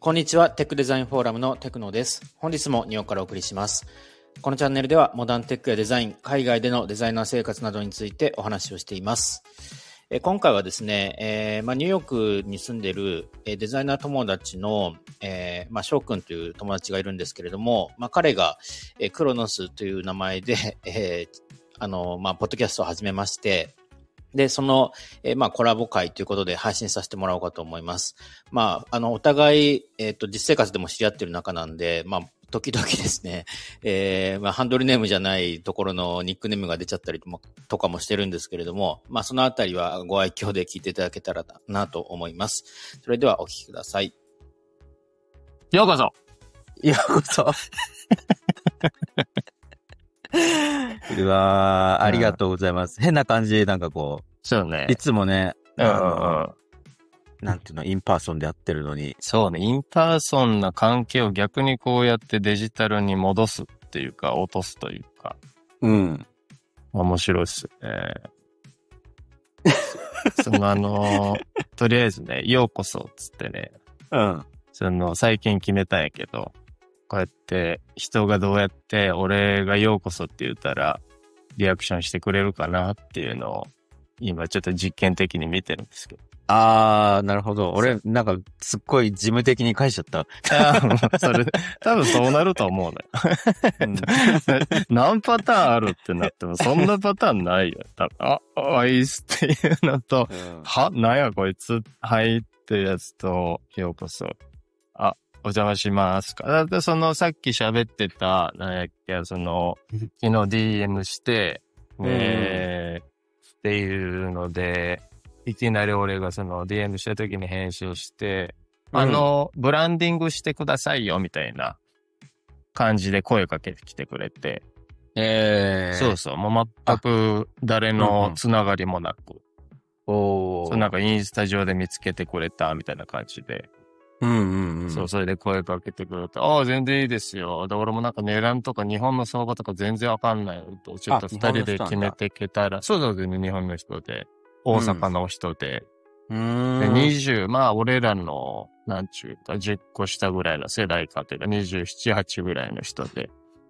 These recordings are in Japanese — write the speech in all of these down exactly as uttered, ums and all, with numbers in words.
こんにちは。テックデザインフォーラムのテクノです。本日も日本からお送りします。このチャンネルではモダンテックやデザイン、海外でのデザイナー生活などについてお話をしています。え今回はですね、えーまあ、ニューヨークに住んでいるデザイナー友達の、えーまあ、翔くんという友達がいるんですけれども、まあ、彼が、えー、クロノスという名前で、えー、あの、まあ、ポッドキャストを始めまして、で、その、えー、まあ、コラボ会ということで配信させてもらおうかと思います。まあ、あの、お互い、えっと、実生活でも知り合ってる仲なんで、まあ、時々ですね、えー、まあ、ハンドルネームじゃないところのニックネームが出ちゃったりともとかもしてるんですけれども、まあ、そのあたりはご愛嬌で聞いていただけたらなと思います。それではお聞きください。 ようこそ。 ようこそ。うわー、ありがとうございます。うん、変な感じでなんかこう、 そうね。 いつもね、 うんうんうん、 なんていうの、インパーソンでやってるのに。 そうね、インパーソンな関係を逆にこうやってデジタルに戻すっていうか、落とすというか。 うん。 面白いっすね。そのあのー、とりあえずね、ようこそっつってね。 うん。 その、最近決めたんやけど、こうやって人がどうやって俺がようこそって言ったらリアクションしてくれるかなっていうのを今ちょっと実験的に見てるんですけど。 あー、なるほど。俺なんかすっごい事務的に返しちゃった。 それ多分そうなると思うね、うん、何パターンあるってなってもそんなパターンないよ。多分あ、あいっすっていうのと、うん、は、なんやこいつ、はいってやつと、ようこそ。あ、お邪魔しますか。だってそのさっき喋ってた、なんやっけ、その、昨日 ディーエム して、えー、っていうので、いきなり俺がその ディーエム した時に編集して、うん、あの、ブランディングしてくださいよ、みたいな感じで声かけてきてくれて。 えー、 そうそう、もう全く誰のつながりもなく。 うんうん、おー。 そうなんかインスタ上で見つけてくれた、みたいな感じで。 うんうんうん。 そう、それで声かけてくれて、ああ、全然いいですよ。で、俺もなんか値段とか日本の相場とか全然わかんないと、ちょっと二人で決めていけたら、そうそうですね、日本の人で、大阪の人で、 うん、でにじゅう、まあ俺らの、なんちゅうか、じゅっこ下ぐらいの世代かというか、にじゅうなな、はちぐらいの人で。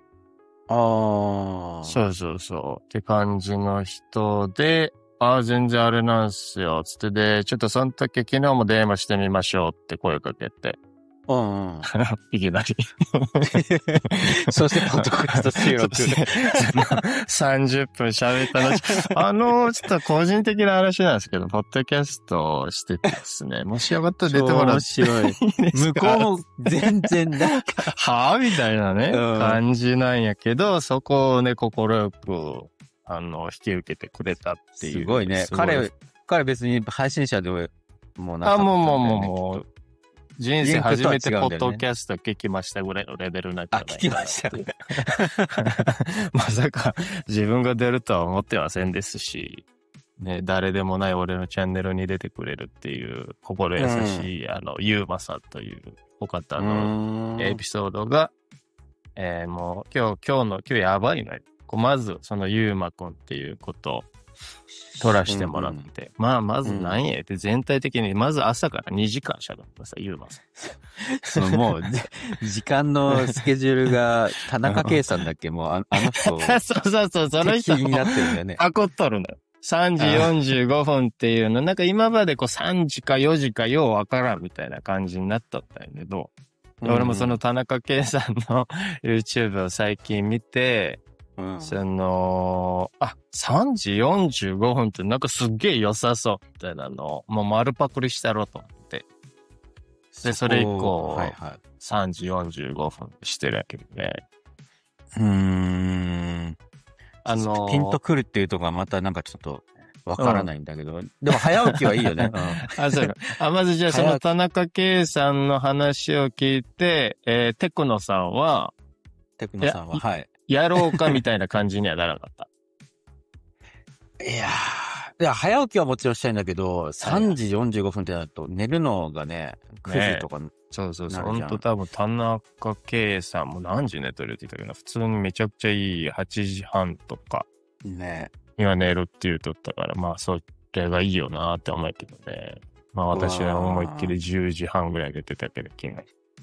ああ。 そうそうそう。って感じの人で、ああ、全然あれなんすよ。つってで、ちょっとその時昨日も電話してみましょうって声かけて。 うんうん。 いきなり。 そして、ポッドキャスト収録。 さんじゅっぷん喋ったの。あの、ちょっと個人的な話なんですけど、ポッドキャストをしててですね。もしよかったら出てもらって。面白い。 向こうも全然なんか。 はぁみたいなね、うん、感じなんやけど、そこをね、心よく、あの、引き受けてくれたっていう。 すごいね。彼、彼別に配信者でもなかった、ね。 あ、もうもうもうもう。人生初めてポッドキャスト聞きましたぐらいのレベルになっちゃう、 ね。あ、聞きました。 まさか自分が出るとは思ってませんですし、ね、誰でもない俺のチャンネルに出てくれるっていう心優しい、うん、あの、ゆうまさんというお方のエピソードが、えー、もう今日、今日の、今日やばいのよ。まず、そのゆうまくんっていうことを、撮らせてもらって。うんうん、まあ、まず何やって、うん、全体的に、まず朝からにじかん喋ってました、ゆうまさん。 そのもう、時間のスケジュールが、田中圭さんだっけもうあ、あの人。 そうそうそう、その人。 気になってるんだよね。 パコっとるのよ。さんじよんじゅうごふんっていうの、なんか今までこうさんじかよじかようわからんみたいな感じになっとったんやけど、うんうん、俺もその田中圭さんの YouTube を最近見て、うん、その、あ、さんじよんじゅうごふんってなんかすっげえ良さそうみたいなのを、もう丸パクリしたろうと思って。で、それ以降、はいはい、さんじよんじゅうごふんしてるわけで、ね。 うーん。 あのー、 ピンとくるっていうとこはまたなんかちょっとわからないんだけど、うん、でも早起きはいいよね。うん、 あ、そうか。あ、まずじゃあその田中圭さんの話を聞いて、えー、テクノさんは、 テクノさんは、はい。 やろうかみたいな感じにはならなかった。 いやー、いや、早起きはもちろんしたいんだけど、さんじよんじゅうごふんってなると寝るのがね、くじとか、ね、 そうそうそう。ほんと多分田中圭さんも何時寝てるって言ったけど、普通にめちゃくちゃいいはちじはんとか。 ね。 今寝るって言うとったから、まあそれがいいよなーって思うけどね。まあ私は思いっきりじゅうじはんぐらいで出たけど、昨日。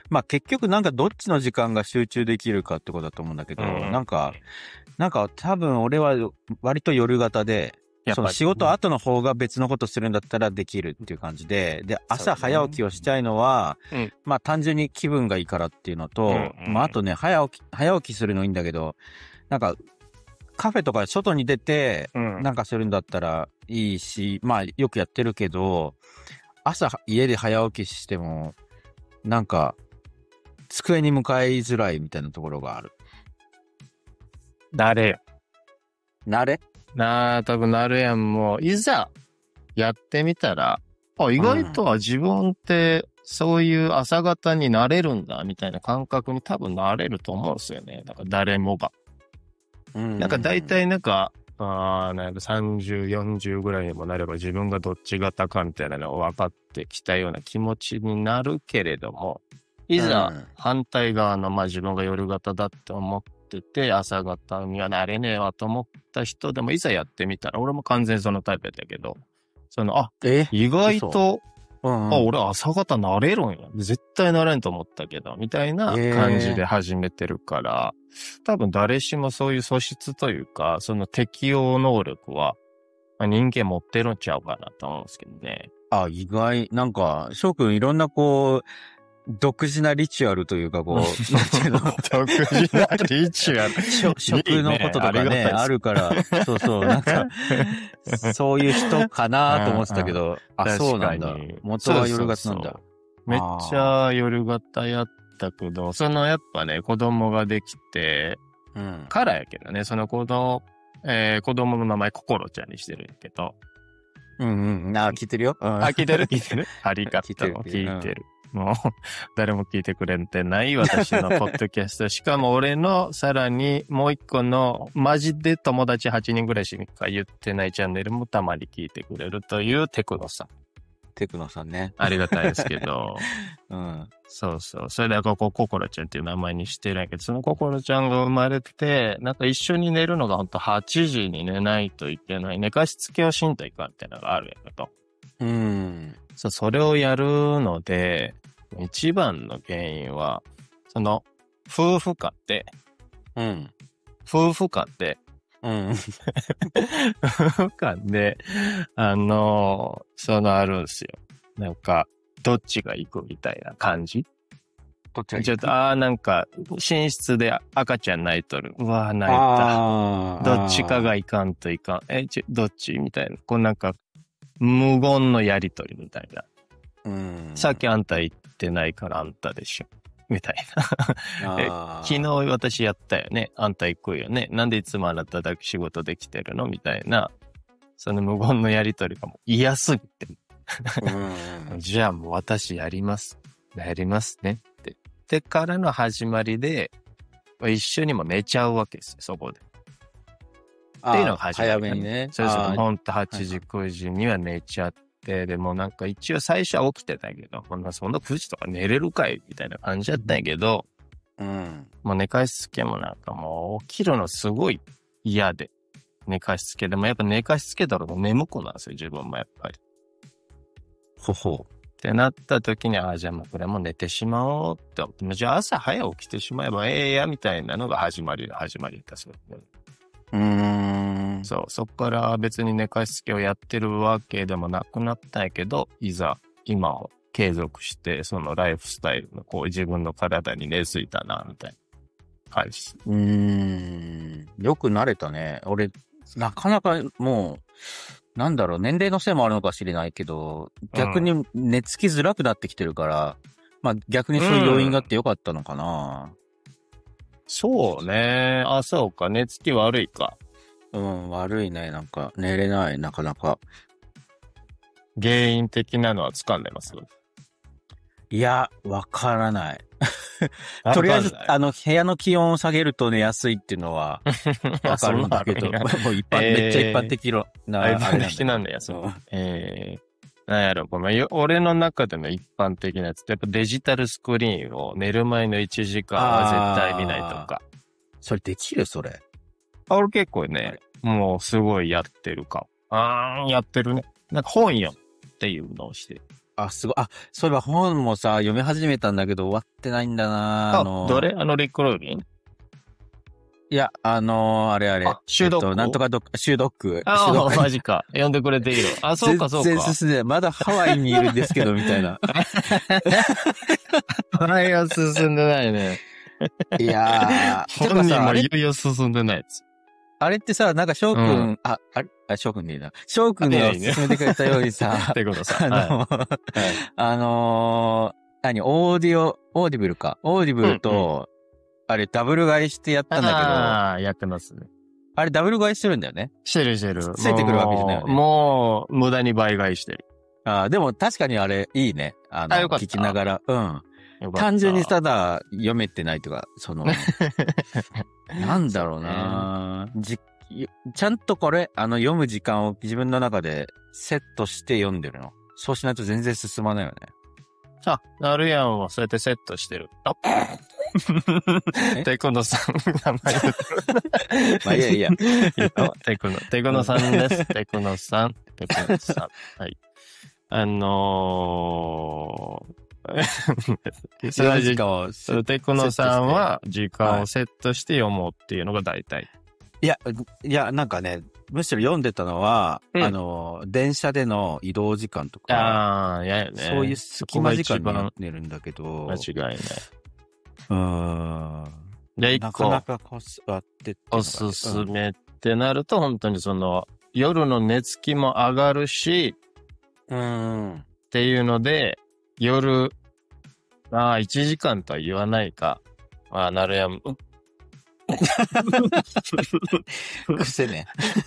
まあ結局なんかどっちの時間が集中できるかってことだと思うんだけど、 うん、 なんか、なんか多分俺は割と夜型で、その仕事後の方が別のことするんだったらできるっていう感じで、で、朝早起きをしたいのは、ね、まあ単純に気分がいいからっていうのと、うんうん、まああとね、早起き、早起きするのいいんだけど、なんか、カフェとか外に出て、なんかするんだったらいいし、うん、まあよくやってるけど、朝家で早起きしても、なんか、机に向かいづらいみたいなところがある。 慣れよ。 慣れなあ、多分なるやんも、いざやってみたら、あ、意外とは自分ってそういう朝方になれるんだみたいな感覚に多分なれると思うんですよね。だから誰もが。うん、なんか大体なんか、あなんかさんじゅう、よんじゅうぐらいにもなれば自分がどっち型かみたいなのを分かってきたような気持ちになるけれども、いざ反対側の、まあ自分が夜型だって思ってて、朝型にはなれねえわと思った人でもいざやってみたら、俺も完全にそのタイプだけど、その、あ、意外と、うんうん、あ、俺朝方なれるんや。絶対なれんと思ったけど、みたいな感じで始めてるから、多分誰しもそういう素質というか、その適応能力は、まあ、人間持ってるんちゃうかなと思うんですけどね。 あ、意外。なんか、翔くんいろんなこう、独自なリチュアルというか、こう、なんていうの独自なリチュアル食のこととかね、いいねあるから、そうそう、なんか、そういう人かなと思ってたけど、あ, あ、そうなんだ。元は夜型なんだ。そうそうそうめっちゃ夜型やったけど、そのやっぱね、子供ができて、うん、からやけどね、その子供、えー、子供の名前、ココロちゃんにしてるんやけど。 うんうん。あ、聞いてるよ。うん、 あ、聞いてる聞いてるありがとう。聞いてる。聞いてるもう、誰も聞いてくれてない私のポッドキャスト。しかも俺のさらにもう一個のマジで友達はちにんぐらいしか言ってないチャンネルもたまに聞いてくれるというテクノさん。 テクノさんね。 ありがたいですけど。うん。そうそう。それでここ、ココロちゃんっていう名前にしてるんやけど、そのココロちゃんが生まれて、なんか一緒に寝るのがほんとはちじに寝ないといけない。寝かしつけをしんといかんみたいなのがあるんやけど。うん。そう、それをやるので、一番の原因は、その、夫婦間で、うん。夫婦間で、うん。夫婦間で、あのー、そのあるんすよ。なんか、どっちが行くみたいな感じどっちが行くちょっと、ああ、なんか、寝室で赤ちゃん泣いとる。うわー泣いた。どっちかが行かんといかん。え、ちょ、どっちみたいな。こうなんか、無言のやりとりみたいな。うん。さっきあんた行ってないからあんたでしょ。みたいなえ。昨日私やったよね。あんた行くよね。なんでいつもあなただけ仕事できてるのみたいな。その無言のやりとりがもう嫌すぎて。うん、じゃあもう私やります。やりますねって。でからの始まりで、一緒にも寝ちゃうわけですよ、そこで。っていうのが始まり、ね。早めにね。そうそう。ほんとはちじ、くじには寝ちゃって、でもなんか一応最初は起きてたけど、こんなそんなくじとか寝れるかいみたいな感じだったんやけど、うん。もう寝かしつけもなんかもう起きるのすごい嫌で。寝かしつけでもやっぱ寝かしつけたらもう眠くなるんですよ、自分もやっぱり。ほほう。ってなった時に、ああ、じゃあもうこれも寝てしまおうって思って、じゃあ朝早起きてしまえばええや、みたいなのが始まり、始まりだったそうですね。うーん。そう、そこから別に寝かしつけをやってるわけでもなくなったんやけど、いざ今を継続して、そのライフスタイルのこう自分の体に根付いたな、みたいな感じ。うーん。よく慣れたね。俺、なかなかもう、なんだろう、年齢のせいもあるのか知れないけど、逆に寝つきづらくなってきてるから、うん、まあ逆にそういう要因があってよかったのかな。うん、そうね。あ、そうか。寝つき悪いか。うん、悪いね。なんか、寝れない、なかなか。原因的なのは掴んでます？いや、わからない。とりあえず、あの、部屋の気温を下げると寝やすいっていうのは、わかるんだけど、もう一般、えー、めっちゃ一般的な、あれなんだ。一般的なんだよ、そう。えー、なんやろ、ごめん、俺の中での一般的なやつって、やっぱデジタルスクリーンを寝る前のいちじかんは絶対見ないとか。それできるそれ。あ、俺結構ね、もうすごいやってるか。あーん、やってるね。なんか本読むっていうのをして。 あ、すごい。あ、そういえば本もさ、読み始めたんだけど終わってないんだな。 あ、 あの、 どれあの、リック・ルービンいや、あのー、あれあれ。 あ、シュードック、 えっと、なんとかドック、シュードック。 あシュードックマジか。読んでくれている。あ、そうか、そうか。 全然進んでない。まだハワイにいるんですけど、みたいな。 ハワイは進んでないね。 いやー。 本人もいよいよ進んでないです。 あれってさ、なんか翔くん、うん、あ、あれあ、翔くんでいいな。翔くんが勧めてくれたようにさ、 ってことさ。 あの、はい、あのー、何、オーディオ、オーディブルか。オーディブルと、うんうん、あれ、ダブル買いしてやったんだけど。 ああ、やってますね。 あれ、ダブル買いしてるんだよね。 してるしてる。 ついてくるわけじゃないよね。 もう、無駄に倍買いしてる。 ああ、でも確かにあれ、いいね。あの、 あ、よかった。 聞きながら。うん。単純にただ読めてないとか、その、なんだろうな、ね、じ、ちゃんとこれ、あの、読む時間を自分の中でセットして読んでるの。そうしないと全然進まないよね。 あ、なるやんはそうやってセットしてる。あテクノさん、名前言ってる。 まあいやいや。 テクノ、テクノさんです。テクノさん。テクノさん。はい。あのー、その時間を、テクノさんは時間をセットして読もうっていうのが大体。 いや、いや、なんかね、むしろ読んでたのは、うん、あの、電車での移動時間とか、 ああ、やよね。 そういう隙間時間に読んでるんだけど、 間違いない。 うーん。 で、 なかなかこう座ってっておすすめってなると、本当にその、夜の寝つきも上がるし、 うーん。 っていうので、夜、ああ、いちじかんとは言わないか。ああ、なるやん。 癖ね。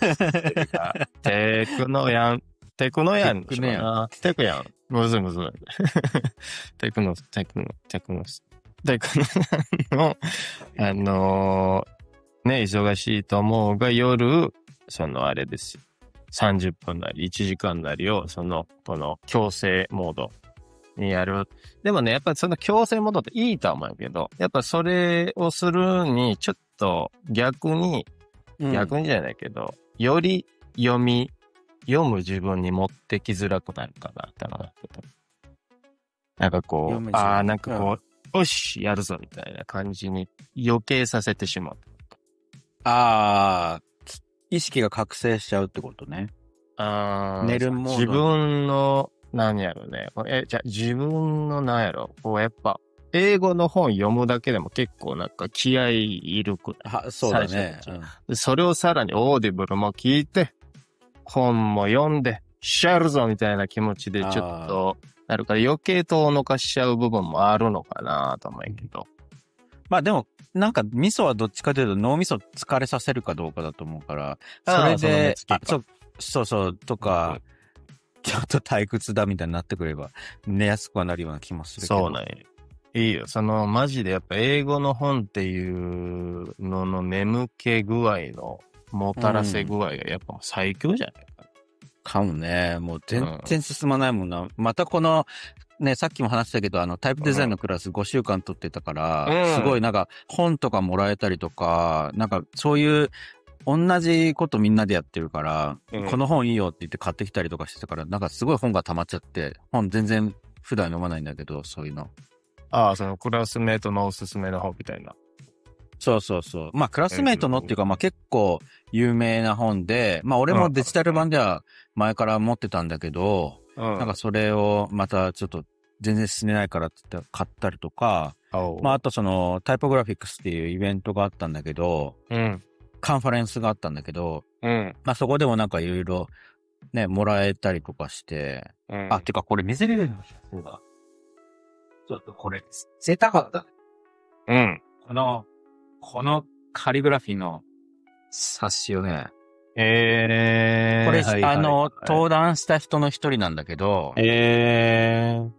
テクノやん。テクノやん。テクノやん。テクやん。むずいむずい。テクノ、テクノ、テクノ、テクノの、あのー、ね、忙しいと思うが、夜、そのあれですよ。さんじゅっぷんなりいちじかんなりを、その、この強制モードにやる。でもね、やっぱりその強制モードっていいとは思うけど、やっぱそれをするに、ちょっと逆に、逆にじゃないけど、うん、より読み、読む自分に持ってきづらくなるかなってのがあってた。なんかこう、ああ、なんかこう、よし、やるぞみたいな感じに余計させてしまう。 ああ、意識が覚醒しちゃうってことね。 ああ、 寝るモード。 自分の、何やろね。え、じゃあ自分の何やろ。こうやっぱ、英語の本読むだけでも結構なんか気合いるくらい。 は、そうだね、 うん。それをさらにオーディブルも聞いて、本も読んで、しゃるぞみたいな気持ちでちょっと、なるから余計遠のかしちゃう部分もあるのかなと思うけど。 まあでも、なんか味噌はどっちかというと脳みそ疲れさせるかどうかだと思うから、それで、あそそうそうとか、うん、ちょっと退屈だみたいになってくれば寝やすくはなるような気もするけど。 そうね。いいよ。そのマジでやっぱ英語の本っていうのの眠気具合のもたらせ具合がやっぱ最強じゃないかな。 かもね。もう全然進まないもんな。うん、またこの、ね、さっきも話したけど、あの、タイプデザインのクラスごしゅうかん取ってたから、うん、すごいなんか本とかもらえたりとか、なんかそういう同じことみんなでやってるから、うん、この本いいよって言って買ってきたりとかしてたから、なんかすごい本が溜まっちゃって、本全然普段読まないんだけど、そういうの。 ああ、そのクラスメートのおすすめの本みたいな。 そうそうそう。まあクラスメートのっていうか、まあ結構有名な本で、まあ俺もデジタル版では前から持ってたんだけど、うん、なんかそれをまたちょっと全然進めないからって言って買ったりとか、まああとそのタイポグラフィックスっていうイベントがあったんだけど、うん、カンファレンスがあったんだけど、うん、まあそこでもなんかいろいろね、もらえたりとかして、うん、あ、てかこれ見せれるのそうだ。ちょっとこれ、見せたかった。うん。この、このカリグラフィーの冊子をね。 えー。 これ、はいはい、あの、登壇した人の一人なんだけど。 えー。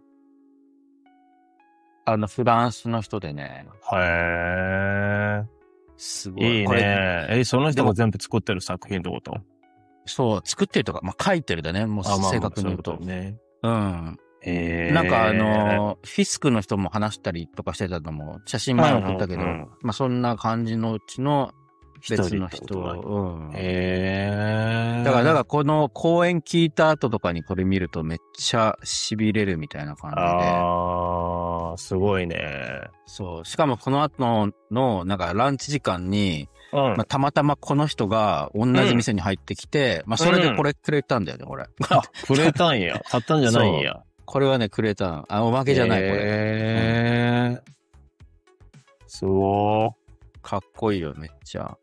あの、フランスの人でね。 へー。 すごい。 いいね。これえ、その人が全部作ってる作品ってこと？ そう、作ってるとか、まあ、書いてるだね。もう正確に言うと。 まあまあね。 うん。 えー、 なんかあの、フィスクの人も話したりとかしてたのも写真前送ったけど、うんうんうん、まあそんな感じのうちの別の人は。うん。 へー。 だから、だからこの公演聞いた後とかにこれ見るとめっちゃ痺れるみたいな感じで。 あー、すごいね。 そう。しかもこの後の、なんかランチ時間に、 うん。 まあ、たまたまこの人が同じ店に入ってきて、うん、まあ、それでこれくれたんだよね、これ。 あ、くれたんや。買ったんじゃないんや。 これはね、くれたん。あ、おまけじゃない、これ。 へー。うん、すごー。 かっこいいよ、めっちゃ。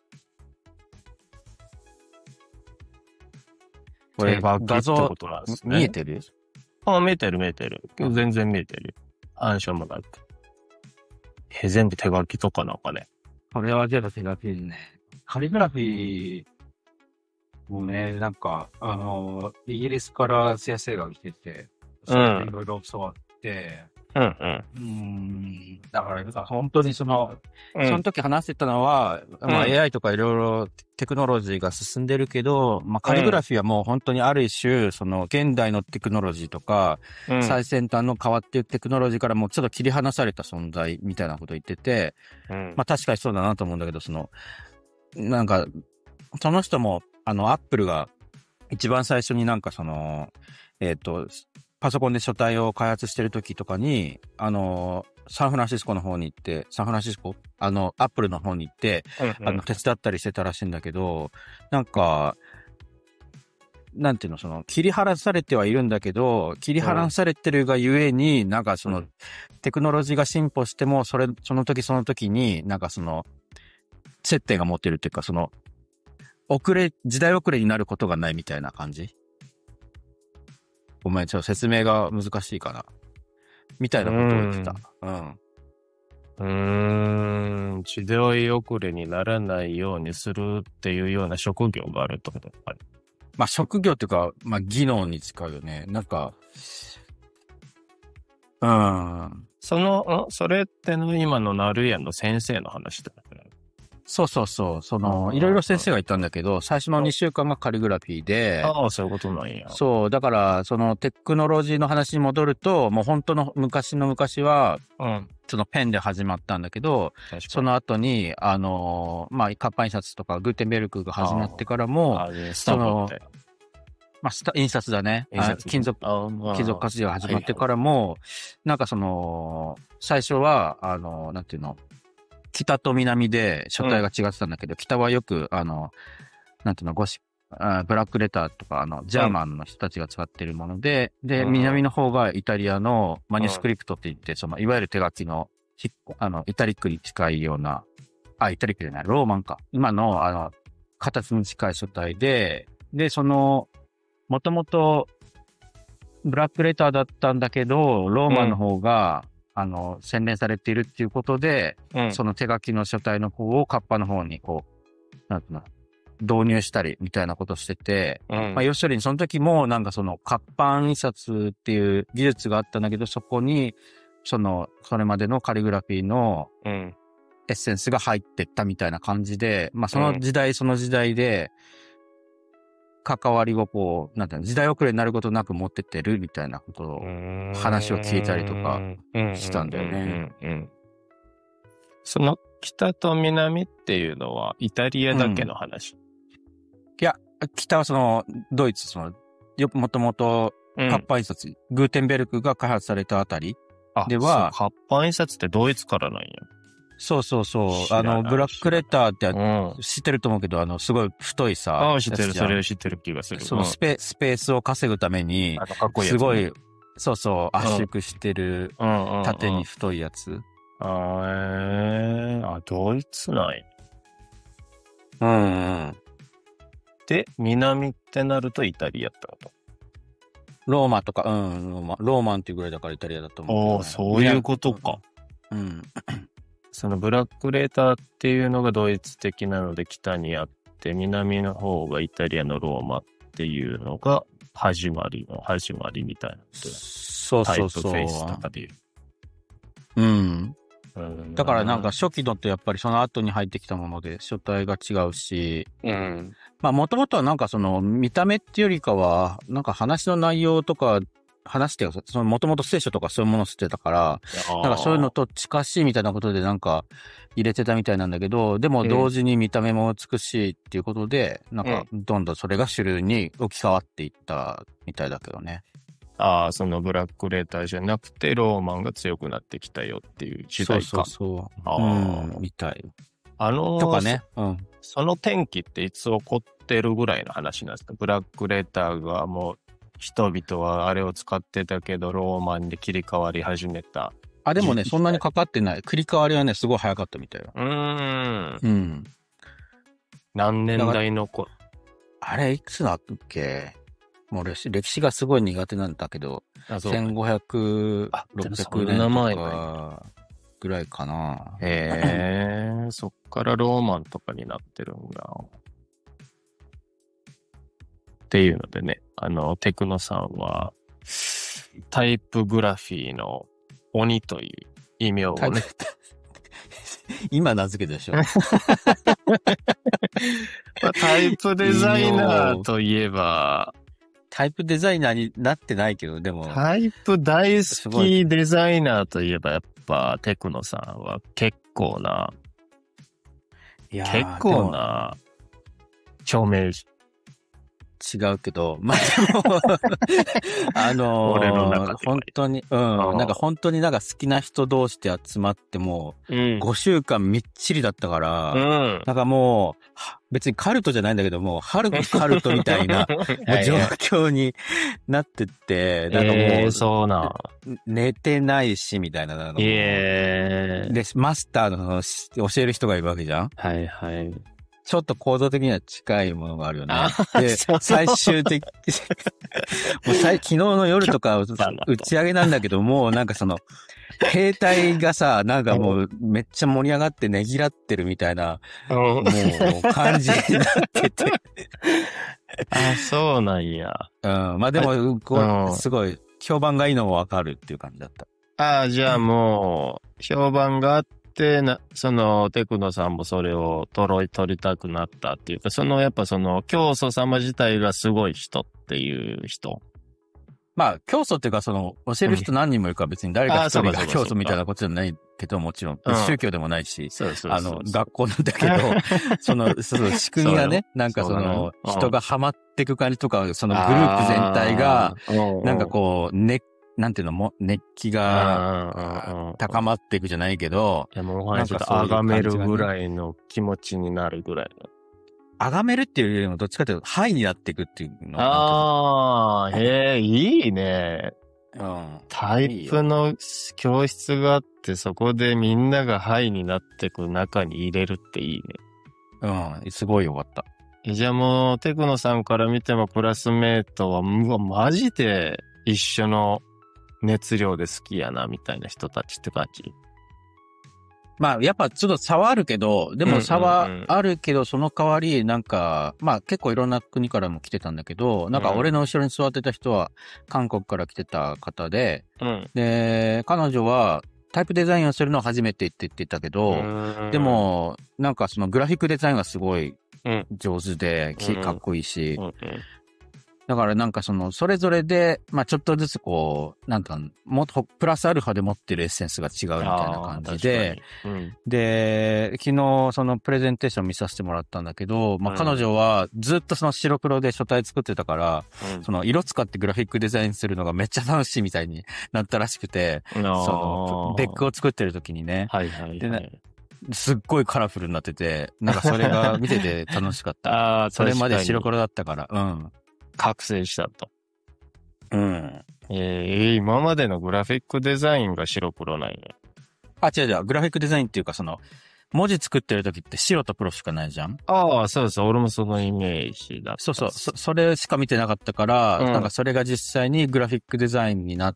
これ、画像、見えてる？ あ、見えてる見えてる。全然見えてる。暗証もなく。え、全部手書きとかなんかね。 これは全部手書きね。カリグラフィーもね、なんか、あの、イギリスから先生が来てて、 うん。 いろいろ教わって、 うんうん。 うん。だから、本当にその、 うん、 その時話してたのは、まあ、エーアイ とかいろいろテクノロジーが進んでるけど、まあ、カリグラフィーはもう本当にある種、その、現代のテクノロジーとか、うん、最先端の変わっていくテクノロジーからもうちょっと切り離された存在みたいなことを言ってて、うん、まあ、確かにそうだなと思うんだけど、その、なんか、その人も、あの、アップルが一番最初になんかその、えっと、パソコンで書体を開発してる時とかに、あの、サンフランシスコの方に行って、サンフランシスコあの、アップルの方に行って、うんうん、あの、手伝ったりしてたらしいんだけど、なんか、なんていうの、その、切り離されてはいるんだけど、切り離されてるがゆえに、うん、なんかその、うん、テクノロジーが進歩しても、それ、その時その時に、なんかその、接点が持ってるっていうか、その、遅れ、時代遅れになることがないみたいな感じ。ごめん、ちょっと説明が難しいかな。みたいなことを言ってた。うん。 うーん。時代遅れにならないようにするっていうような職業があるってことやっぱり。 まあ、職業っていうか、まあ、技能に近いよね。なんか、うん。 その、それっての今のなるやんの先生の話だよね。 そうそうそう。その、いろいろ先生がいたんだけど、最初のにしゅうかんがカリグラフィーで。 ああ、そういうことなんや。 そう。だから、そのテクノロジーの話に戻ると、もう本当の昔の昔は、うん。そのペンで始まったんだけど、その後に、あの、まあ、活版印刷とかグーテンベルクが始まってからも、その、まあ、印刷だね。金属、金属活字が始まってからも、なんかその、最初は、あの、なんていうの、北と南で書体が違ってたんだけど、うん、北はよく、あの、なんていうの、ゴシあブラックレターとか、あの、ジャーマンの人たちが使ってるもので、うん、で、南の方がイタリアのマニュスクリプトって言って、うん、その、いわゆる手書きの、あの、イタリックに近いような、あ、イタリックじゃない、ローマンか。今の、あの、形に近い書体で、で、その、もともと、ブラックレターだったんだけど、ローマンの方が、うんあの、洗練されているっていうことで、うん、その手書きの書体の方を活版の方にこう、なんていうの、導入したりみたいなことしてて、うん、まあ要するにその時もなんかその活版印刷っていう技術があったんだけど、そこに、その、それまでのカリグラフィーのエッセンスが入ってったみたいな感じで、まあその時代その時代で、関わりをこう、なんていうの、時代遅れになることなく持ってってるみたいなことを、話を聞いたりとかしたんだよね。 その北と南っていうのはイタリアだけの話、うん、 いや、北はその、ドイツ、その、よもともと活版印刷、うん、グーテンベルクが開発されたあたりでは、 活版印刷ってドイツからなんや。 そうそうそう。あの、ブラックレターって知ってると思うけど、あの、すごい太いさ。 ああ、知ってる。それを知ってる気がする。 そのスペ、スペースを稼ぐために、すごい、そうそう、圧縮してる、縦に太いやつ。 あー、えー、あ、ドイツ内。 うんうん。 で、南ってなるとイタリアってこと？ ローマとか、うん、ローマ、ローマンっていうぐらいだからイタリアだと思う、 ね。ああ、そういうことか。 うん。 そのブラックレターっていうのがドイツ的なので北にあって、南の方がイタリアのローマっていうのが始まりの始まりみたいな。 そうそうそう。タイプフェイスとかでいう。うん。だからなんか初期のってやっぱりその後に入ってきたもので書体が違うし、うん。まあもともとはなんかその見た目っていうよりかは、なんか話の内容とか話してよ。その、もともと聖書とかそういうものを捨てたから、なんかそういうのと近しいみたいなことでなんか入れてたみたいなんだけど、でも同時に見た目も美しいっていうことで、うん、なんかどんどんそれが主流に置き換わっていったみたいだけどね。 ああ、そのブラックレーターじゃなくてローマンが強くなってきたよっていう時代か。 そうそうそう。 ああ、 うん、みたい。 あのー、 とかね。うん。 その転機っていつ起こってるぐらいの話なんですか？ブラックレーターがもう人々はあれを使ってたけどローマンで切り替わり始めた。 あ、でもね、そんなにかかってない。繰り替わりはね、すごい早かったみたいよ。 うーん。 うん。 何年代の頃？ あれ、いくつだっけ？もう歴史がすごい苦手なんだけど、せんごひゃく、ろっぴゃくねんとかぐらいかな。 へえ、そっからローマンとかになってるんだ。っていうのでね、あの、テクノさんは、タイプグラフィーの鬼という異名をね。 今名付けたでしょ。 まあ、タイプデザイナーといえば、 タイプデザイナーになってないけど、でも。 タイプ大好きデザイナーといえば、やっぱ、テクノさんは結構な、いや結構な、著名人。 違うけど、まあ、でも、あのー、俺の中で本当に、うん、なんか本当になんか好きな人同士で集まっても、うん、ごしゅうかんみっちりだったから、うん、なんかもう、別にカルトじゃないんだけども、春カルトみたいなもう状況になってって、なんかもう、えー、そうな。寝てないし、みたいな。なんかえー、で、マスターの教える人がいるわけじゃん？はいはい。ちょっと構造的には近いものがあるよね。で、最終的、もう最昨日の夜とか打ち上げなんだけども、なんかその、兵隊がさ、なんかもうめっちゃ盛り上がってねぎらってるみたいな、もう感じになってて。 あ、そうなんや。 うん。まあでも、こう、すごい、評判がいいのもわかるっていう感じだった。 ああ、じゃあもう、評判があって、でなそのテクノさんもそれを取り取りたくなったっていうか、そのやっぱその教祖様自体がすごい人っていう人。 まあ教祖っていうかその教える人何人もいるから別に誰か一人が教祖みたいなことじゃないけど、もちろん、うん、宗教でもないし、あの学校なんだけど、そのその仕組みがね、なんかその人がハマっていく感じとか、そのグループ全体がなんかこう熱なんていうのも、熱気が高まっていくじゃないけど、 いやもうお前ちょっと崇めるぐらいの気持ちになるぐらいの。 崇めるっていうよりもどっちかというと、ハイになっていくっていうの。 ああ、へえ、いいね。うん。タイプの教室があって、そこでみんながハイになっていく中に入れるっていいね。うん、すごいよかった。 じゃあもう、テクノさんから見てもクラスメートは、うわ、マジで一緒の熱量で好きやなみたいな人たちって感じ。 まあやっぱちょっと差はあるけど、でも差はあるけど、その代わりなんか、まあ結構いろんな国からも来てたんだけど、なんか俺の後ろに座ってた人は韓国から来てた方で、うん、で、彼女はタイプデザインをするのは初めてって言ってたけど、でもなんかそのグラフィックデザインがすごい上手で、うん、かっこいいし、うんうん、だからなんかその、それぞれで、まあちょっとずつこう、なんか、もっとプラスアルファで持ってるエッセンスが違うみたいな感じで、うん、で、昨日そのプレゼンテーション見させてもらったんだけど、まあ彼女はずっとその白黒で書体作ってたから、うん、その色使ってグラフィックデザインするのがめっちゃ楽しいみたいになったらしくて、その、デックを作ってる時にね。はいはいはい。でね、すっごいカラフルになってて、なんかそれが見てて楽しかった。ああ、それまで白黒だったから、うん。 覚醒したと。 うん。 ええー、今までのグラフィックデザインが白黒ないね。 あ、違う違う。グラフィックデザインっていうか、その、文字作ってる時って白と黒しかないじゃん。 ああ、そうそう。俺もそのイメージだった。 そうそう。そ、それしか見てなかったから、うん、なんかそれが実際にグラフィックデザインになって、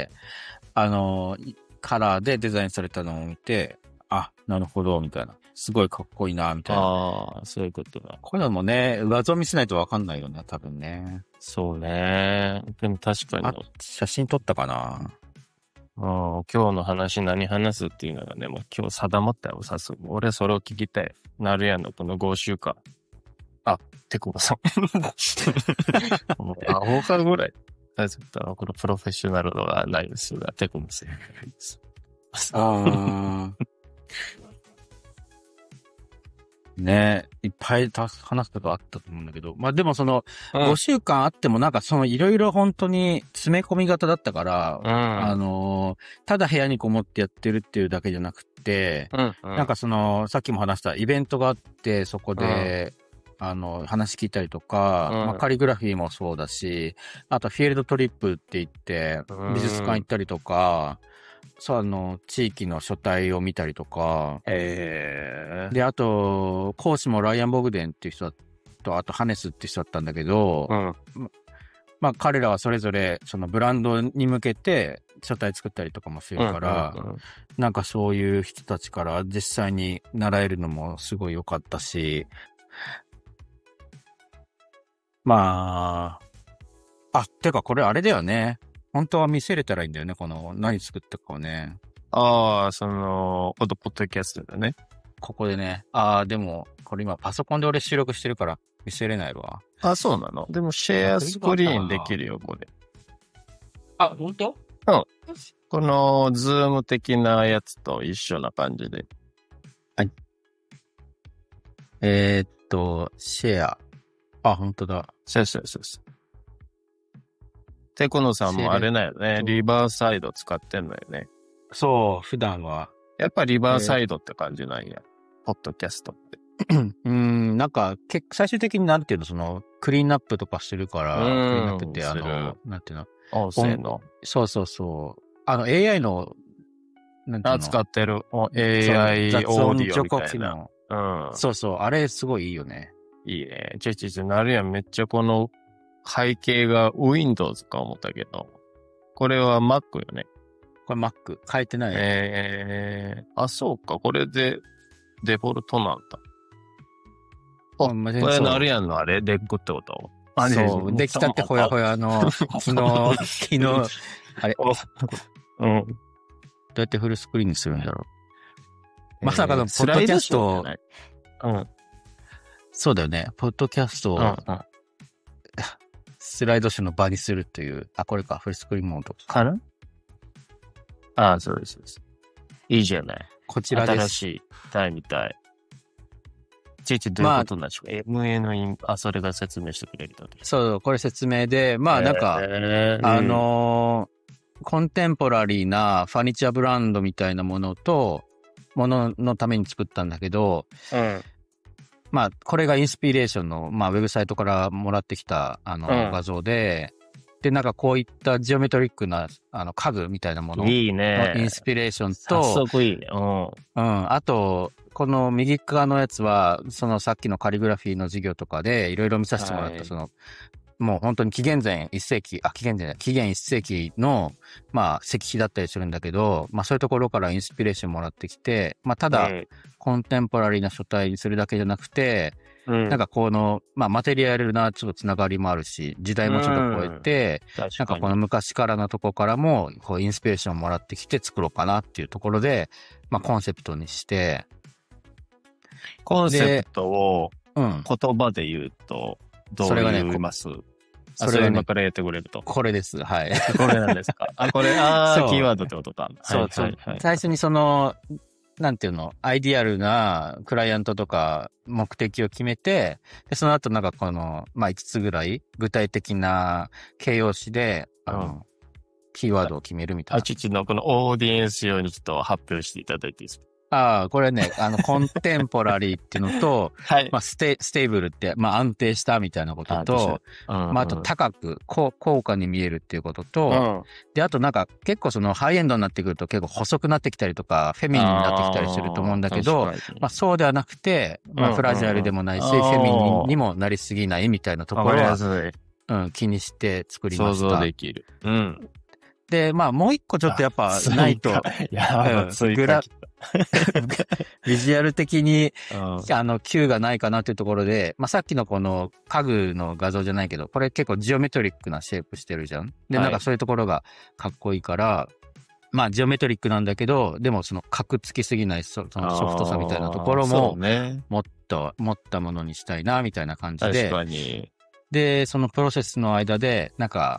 あの、カラーでデザインされたのを見て、あ、なるほど、みたいな。すごいかっこいいな、みたいな。 ああ、そういうことだ。 こういうのもね、画像見せないとわかんないよね、多分ね。 そうね。でも確かに。あ、 写真撮ったかな。 うん、今日の話何話すっていうのがね、もう今日定まったよ、さすが。俺それを聞きたい。なるやんのこのご週間。あ、てこばさん。もうアホかぐらい。 ちょっとこのプロフェッショナルのがないですが、テクのせいです。 ああ。ねえ、いっぱい話すことあったと思うんだけど。まあでもその、うん、ごしゅうかんあってもなんかそのいろいろ本当に詰め込み型だったから、うん、あの、ただ部屋にこもってやってるっていうだけじゃなくて、うんうん、なんかその、さっきも話したイベントがあって、そこで、うん、あの、話聞いたりとか、うん、まあカリグラフィーもそうだし、あとフィールドトリップって言って、美術館行ったりとか、そう、あの、地域の書体を見たりとか、えー、で、あと、講師もライアン・ボグデンっていう人と、あとハネスっていう人だったんだけど、うん、ま、まあ、彼らはそれぞれ、そのブランドに向けて書体作ったりとかもするから、うんうんうん、なんかそういう人たちから実際に習えるのもすごい良かったし、まあ、あ、てかこれあれだよね。本当は見せれたらいいんだよね、この、何作ったかをね。 ああ、その、ポッドキャストだね。 ここでね。ああ、でも、これ今パソコンで俺収録してるから見せれないわ。 あ、そうなの？でもシェアスクリーンできるよ、これ。 あ、本当？ うん。この、ズーム的なやつと一緒な感じで。 はい。えー、っと、シェア。あ、本当だ。 そうそうそうそう。テクノさんもあれだよね。リバーサイド使ってんのよね。 そう、普段は。 やっぱリバーサイドって感じなんや。ポッドキャストって。 うん、なんか、結最終的になんていうの、その、クリーンアップとかしてるから、クリーンアップってあの、なんていうの。 音声の。 そうそうそう。あの、エーアイ の、 なんていうの。使ってる エーアイ オーディオみたいな。 うん。そうそう、あれすごいいいよね。 いいね。ちょいちょいちょいなるやん。めっちゃこの、背景が Windows か思ったけど、これは Mac よね。 これ Mac。変えてない。 えー、あ、そうか。これでデフォルトなんだ。あ、これのあれやんのあれデックってことあ、そう。できたってほやほやの、昨日、昨日、あれ。うん。どうやってフルスクリーンにするんだろう。まさかの、ポッドキャスト、うん。そうだよね。ポッドキャストを、うんうん、スライドショーの場にするという、あ、これか、フルスクリーンモード。 かなああ、そうです。いいじゃない。 こちらです。 新しい、たいみたい。ちいちどういうことなんでしょうか、まあ、エムエー のイン、あ、それが説明してくれると。 そう、これ説明で、まあなんか、えー、あのー、コンテンポラリーなファニチャーブランドみたいなものと、もののために作ったんだけど、うん、まあ、これがインスピレーションの、まあ、ウェブサイトからもらってきた、あの、うん、画像で、で、なんかこういったジオメトリックな、あの、家具みたいなもののインスピレーションと、 早速いいね。うん。 うん。あと、この右側のやつは、そのさっきのカリグラフィーの授業とかでいろいろ見させてもらった、はい、その、もう本当に紀元前いっ世紀、あ、紀元前、紀元いっ世紀の、まあ、石碑だったりするんだけど、まあそういうところからインスピレーションもらってきて、まあただ、うん、コンテンポラリーな書体にするだけじゃなくて、うん、なんかこの、まあマテリアルなちょっとつながりもあるし、時代もちょっと超えて、うん、なんかこの昔からのとこからも、こうインスピレーションをもらってきて作ろうかなっていうところで、まあコンセプトにして、 コンセプトを言葉で言うと、どう言います？それが今からやってくれると。 これです。はい。 これなんですか。あ、これ、ああ、キーワードってことか。 そう、そう、はい。最初にその、なんていうの、アイディアルなクライアントとか目的を決めて、で、その後なんかこの、まあ、いつつぐらい具体的な形容詞で、あの、うん、キーワードを決めるみたいな。 あ、父のこのオーディエンス用にちょっと発表していただいていいですか？ ああ、これね、あの、コンテンポラリーっていうのと、はい。まあ、ステ、ステーブルって、まあ、安定したみたいなことと、うんうん、まあ、あと高く、高、高価に見えるっていうことと、うん、で、あとなんか結構そのハイエンドになってくると結構細くなってきたりとか、フェミニンになってきたりすると思うんだけど、まあ、そうではなくて、まあ、フラジャルでもないし、うんうん、フェミニンにもなりすぎないみたいなところは、うん、気にして作りました。 想像できる。うん。 で、まあ、もう一個ちょっとやっぱないと、 やば、グラ、 ビジュアル的に、うん、あの、Q がないかなというところで、まあ、さっきのこの家具の画像じゃないけど、これ結構ジオメトリックなシェイプしてるじゃん。で、なんかそういうところがかっこいいから、はい、まあ、ジオメトリックなんだけど、でもその、格つきすぎないそ、そのソフトさみたいなところも、ね、もっと、持ったものにしたいな、みたいな感じで。 確かに。 で、そのプロセスの間で、なんか、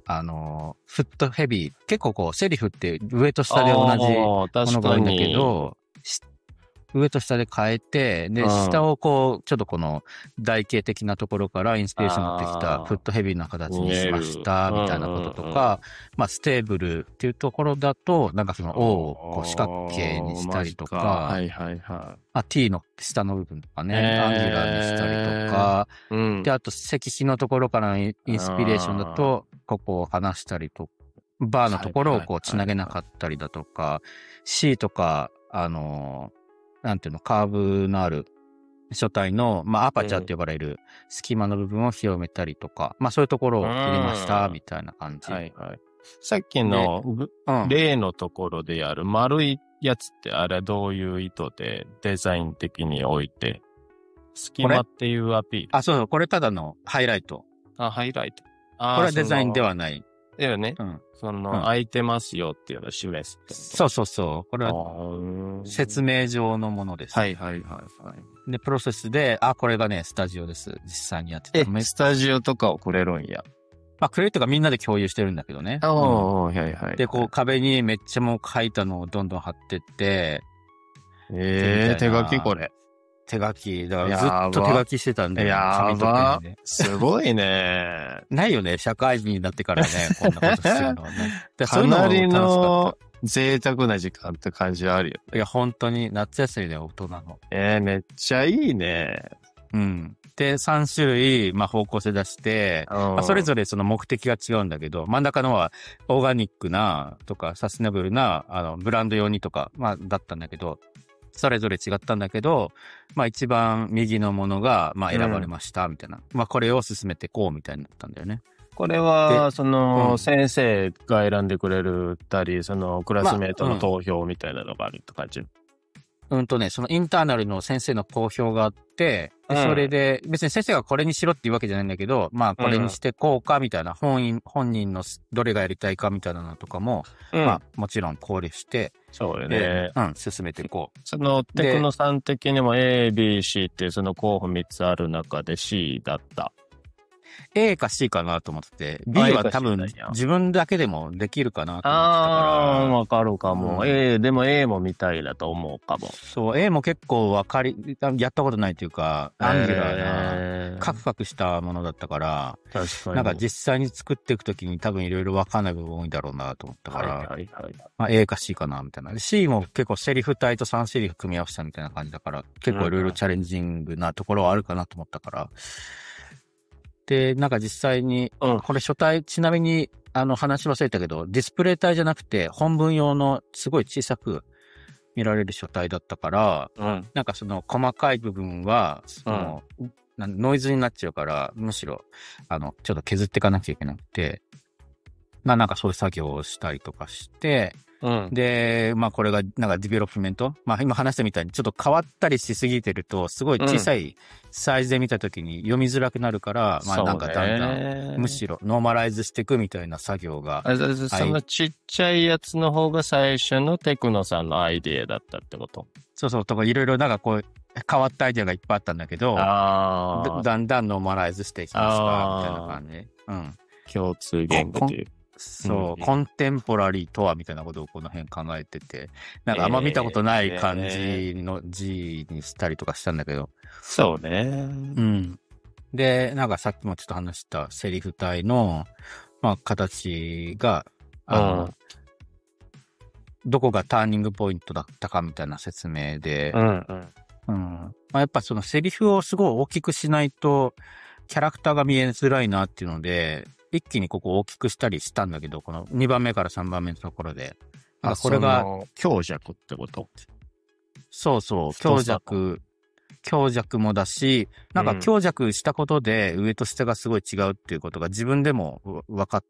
あの、フットヘビー、結構こう、セリフって上と下で同じものが多いんだけど、上と下で変えて、で、下をこう、ちょっとこの台形的なところからインスピレーション持ってきたフットヘビーな形にしました、みたいなこととか、まあ、ステーブルっていうところだと、なんかその O をこう四角形にしたりとか、 はいはいはい。 まあ、T の下の部分とかね、アンギュラーにしたりとか、で、あと、石碑のところからのインスピレーションだと、ここを離したりとか、バーのところをこう、つなげなかったりだとか、C とか、あの、なんていうの、カーブのある書体の、まあ、アパチャーって呼ばれる隙間の部分を広めたりとか、まあ、そういうところを入れました、みたいな感じ。 はいはい。さっきの、うん、例のところでやる丸いやつって、あれどういう意図でデザイン的に置いて、隙間っていうアピール。 あ、そうそう、これただのハイライト。 あ、ハイライト。あ、 これはデザインではない。 だよね。うん。その、うん、空いてますよっていうのを示すって。 そうそうそう。これは説明上のものです。 はいはいはいはい。 で、プロセスで、あ、これがね、スタジオです。実際にやってた。 え、スタジオとかをくれるんや。 まあ、くれるとかみんなで共有してるんだけどね。 ああ、うん、はいはい。 で、こう壁にめっちゃもう書いたのをどんどん貼ってって、 ええー、手書きこれ。 手書き。だからずっと手書きしてたんで。 やば。すごいね。 ないよね。社会人になってからね、こんなことしてるのはね。 かなりの贅沢な時間って感じあるよね。 いや、本当に夏休みで大人の。 えー、めっちゃいいね。 うん。で、さん種類、まあ、方向性出して、まあ、それぞれその目的が違うんだけど、真ん中のはオーガニックなとか、サステナブルな、あの、ブランド用にとか、まあ、だったんだけど、それぞれ違ったんだけど、まあ一番右のものが、まあ選ばれました、みたいな。うん、まあこれを進めてこう、みたいになったんだよね。 これは、その、うん、先生が選んでくれるたり、その、クラスメートの投票みたいなのがあるって感じ、まあうん、うんとね、そのインターナルの先生の公表があって、うん、それで、別に先生がこれにしろっていうわけじゃないんだけど、まあこれにしてこうか、みたいな、本人、本人のどれがやりたいかみたいなのとかも、うん、まあもちろん考慮して、 そうよね。 うん、進めていこう。 その、テクノさん的にも A、B、C ってその候補みっつある中で C だった。 A か C かなと思ってて、B は多分自分だけでもできるかなと思ってたから。ああ、わかるかも、うん。A、でも A も見たいだと思うかも。 そう、A も結構わかり、やったことないというか、アンギュラーな、カクカクしたものだったから、 確かに。 なんか実際に作っていくときに多分いろいろわかんない部分多いんだろうなと思ったから、 はいはいはい。 まあ A か C かなみたいな。C も結構セリフ体とさんセリフ組み合わせたみたいな感じだから、結構いろいろチャレンジングなところはあるかなと思ったから、で、なんか実際に、うん、これ書体、ちなみに、あの話忘れたけど、ディスプレイ体じゃなくて、本文用のすごい小さく見られる書体だったから、うん、なんかその細かい部分は、その、うん、ノイズになっちゃうから、むしろ、あの、ちょっと削っていかなきゃいけなくて、まあなんかそういう作業をしたりとかして、うん、で、まあこれがなんかディベロップメント。まあ今話したみたいにちょっと変わったりしすぎてると、すごい小さいサイズで見たときに読みづらくなるから、うん、まあなんかだんだん、むしろノーマライズしていくみたいな作業が。 あ、そのちっちゃいやつの方が最初のテクノさんのアイデアだったってこと？ そうそう、とかいろいろなんかこう、変わったアイデアがいっぱいあったんだけど、だ, だんだんノーマライズしていきました、みたいな感じ。うん。 共通言語という。 そう、うん、コンテンポラリーとはみたいなことをこの辺考えてて、なんかあんま見たことない感じの G にしたりとかしたんだけど。 えー、そうね。 うん。で、なんかさっきもちょっと話したセリフ体の、まあ形が、あの、うん、どこがターニングポイントだったかみたいな説明で、うんうんうんまあ、やっぱそのセリフをすごい大きくしないと、キャラクターが見えづらいなっていうので、一気にここ大きくしたりしたんだけど、このにばんめからさんばんめのところで。 あ、これが強弱ってこと？ そうそう、強弱、強弱もだし、なんか強弱したことで上と下がすごい違うっていうことが自分でも分かって、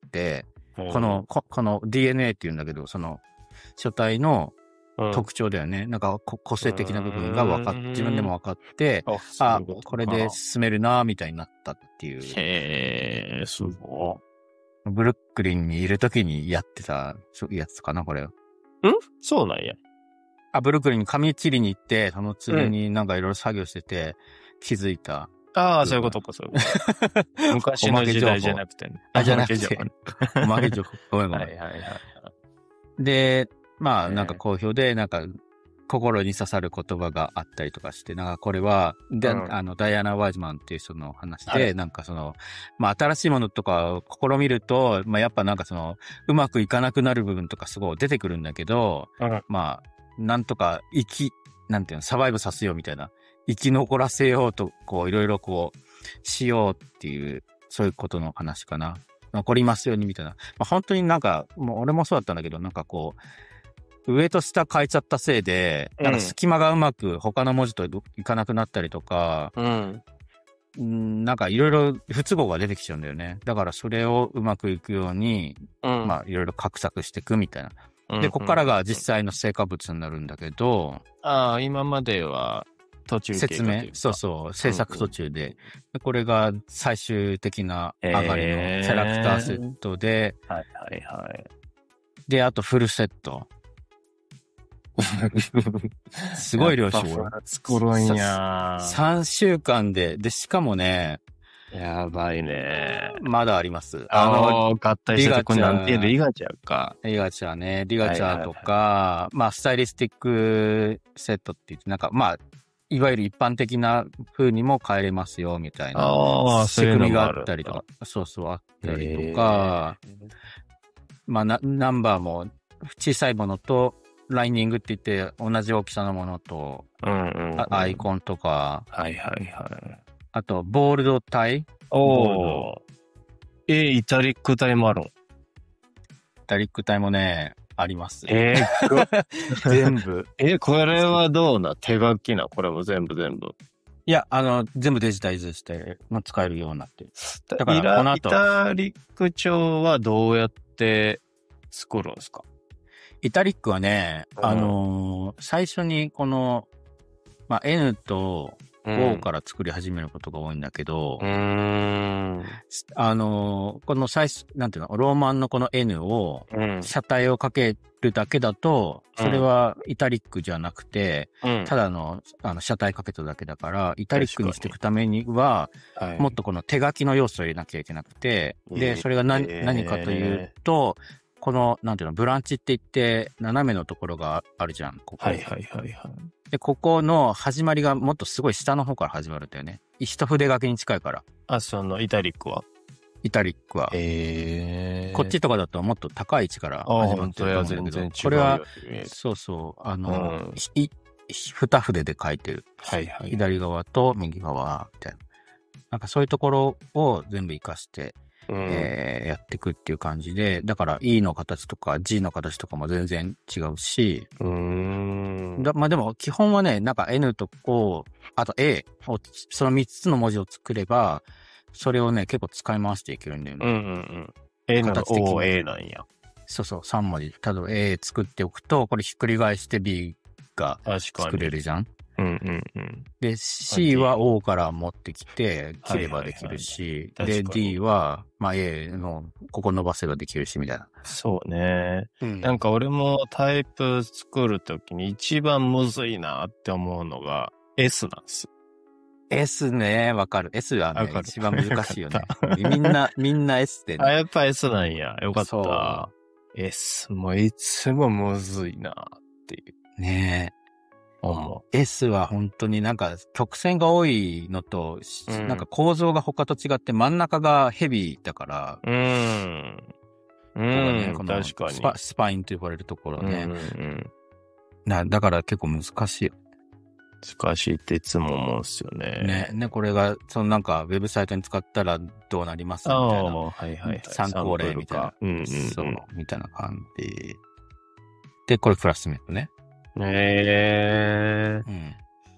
うん、この、こ、この ディーエヌエー っていうんだけど、その書体の特徴だよね。うん、なんか個性的な部分が分かっ、自分でも分かって、あ、これで進めるなみたいになったっていう。 へー、すごい。ブルックリンにいるときにやってたやつかな、これ。ん？ そうなんや。 あ、ブルックリンに紙切りに行って、その次になんかいろいろ作業してて、気づいたああ、そういうことか、そういうこと。昔の時代じゃなくてね。 あ、じゃなくて。おまけ情報。ごめんごめん。 はいはいはい。 で、まあ、なんか好評で、なんか、心に刺さる言葉があったりとかして、なんかこれは、で、うん、あの、ダイアナ・ワイズマンっていう人の話で、はい、なんかその、まあ、新しいものとかを試みると、まあ、やっぱなんかその、うまくいかなくなる部分とかすごい出てくるんだけど、うん、まあ、なんとか生き、なんていうの、サバイブさせようみたいな、生き残らせようと、こう、いろいろこう、しようっていう、そういうことの話かな。残りますようにみたいな。まあ、本当になんか、もう俺もそうだったんだけど、なんかこう、上と下変えちゃったせいで、なんか隙間がうまく他の文字といかなくなったりとか、うん、なんかいろいろ不都合が出てきちゃうんだよね。だからそれをうまくいくように、うん、まあいろいろ画策していくみたいな。で、ここからが実際の成果物になるんだけど、 ああ、今までは途中説明、そうそう、制作途中で、うんうん、これが最終的な上がりのキャラクターセットで、 えー、はいはいはい。 で、あとフルセット。すごい量子を作るんや。 さんしゅうかんで、で、しかもね、 やばいね。 まだあります。 あの、合体したとこなんてリガチャーか。 リガチャーね。リガチャーとか、はいはいはい、まあ、スタイリスティックセットって言って、なんか、まあ、いわゆる一般的な風にも変えれますよ、みたいな。仕組みがあったりとか。そうそう、あったりとか、まあ、ナンバーも小さいものと、ライニングって言って同じ大きさのものと、うんうんうん、アイコンとか、 はいはいはい。 あと、ボールド体。 おー。えー、イタリック体もあるん？イタリック体もね、あります。 えー、 全部。 え、これはどうな？手書きな？これも全部全部。 いや、あの、全部デジタイズして使えるようになってる。 だからこの後、イタリック帳はどうやって作るんですか？ イタリックはね、あのー、最初にこの、まあ、N と O から作り始めることが多いんだけど、うん、あのー、この最初、なんていうの、ローマンのこの N を、車体をかけるだけだと、それはイタリックじゃなくて、うん、ただの、あの、車体かけただけだから、イタリックにしていくためには、はい、もっとこの手書きの要素を入れなきゃいけなくて、で、それが何、えー、何かというと、この、なんていうの、ブランチって言って、斜めのところがあるじゃん、ここ。 はいはいはいはい。 で、ここの始まりがもっとすごい下の方から始まるんだよね。一筆書きに近いから。 あ、その、イタリックはイタリックは。 へー。 こっちとかだともっと高い位置から始まってると思うんだけど。 全然違う。 これは、そうそう、あの、うん、い、二筆で書いてる。 はいはい。 左側と右側、みたいな。なんかそういうところを全部活かして、うんえー、やっていくっていう感じで、だから E の形とか G の形とかも全然違うし、うーんだまあでも基本はね、なんか N と O、あと A を、そのみっつの文字を作れば、それをね、結構使い回していけるんだよね。 うんうんうん。A の O、A なんや。 そうそう、さん文字。ただ A 作っておくと、これひっくり返して B が作れるじゃん。うんうんうん。で、C は O から持ってきて、切ればできるし、はいはいはい、で、D は、まあ A の、ここ伸ばせばできるし、みたいな。 そうね、うん。なんか俺もタイプ作るときに一番むずいなって思うのが S なんです。 S ね、わかる。S はね、一番難しいよね。みんな、みんな S でね。 あ、やっぱ S なんや。よかった。S もいつもむずいなっていう。 ねえ。S は本当になんか曲線が多いのと、うん、なんか構造が他と違って真ん中がヘビーだから、うん。うん、ね、この確かにスパ。スパインと呼ばれるところね。うんうん、なだから結構難しいよ。 難しいっていつも思うんですよね。 ね、ね、これが、そのなんかウェブサイトに使ったらどうなりますみたいな。 はいはいはい。 参考例みたいな。うんうんうん、そう、みたいな感じ。で、これクラスメートね。 へえー。うん。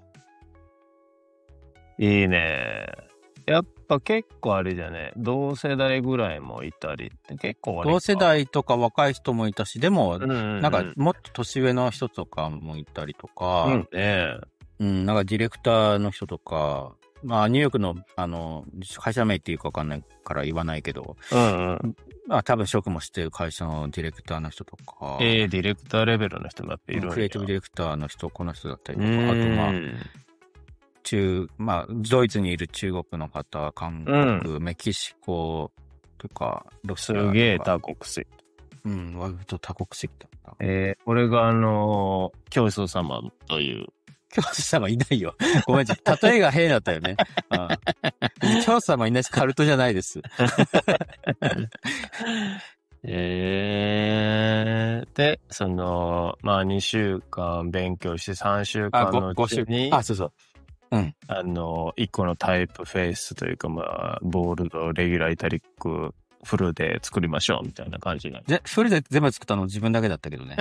いいね。やっぱ結構あれじゃね、同世代ぐらいもいたりって結構同世代とか若い人もいたし、でも、うんうんうん、なんかもっと年上の人とかもいたりとか、うんね、うん、なんかディレクターの人とか、まあニューヨークのあの会社名っていうかわかんないから言わないけど、うんうん、まあ多分職もしてる会社のディレクターの人とか、 えー、ディレクターレベルの人もやっぱいるんだ。 クリエイティブディレクターの人、この人だったりとか、あとまあ中、まあ、ドイツにいる中国の方、韓国、うん、メキシコとか、ロシアとか。 すげえ多国籍。 うん、割と多国籍だった。 えー、俺があのー、教祖様という。 教祖様いないよ。ごめん、例えが変だったよね。うん、教祖様いないし、カルトじゃないです。 えー、で、その、まあにしゅうかん勉強してさんしゅうかんのうちに、 あ、そうそう。うん。 あの、いっこのタイプフェイスというか、まあ、ボールド、レギュラー、イタリック、フルで作りましょうみたいな感じなで、フルで全部作ったの自分だけだったけどね。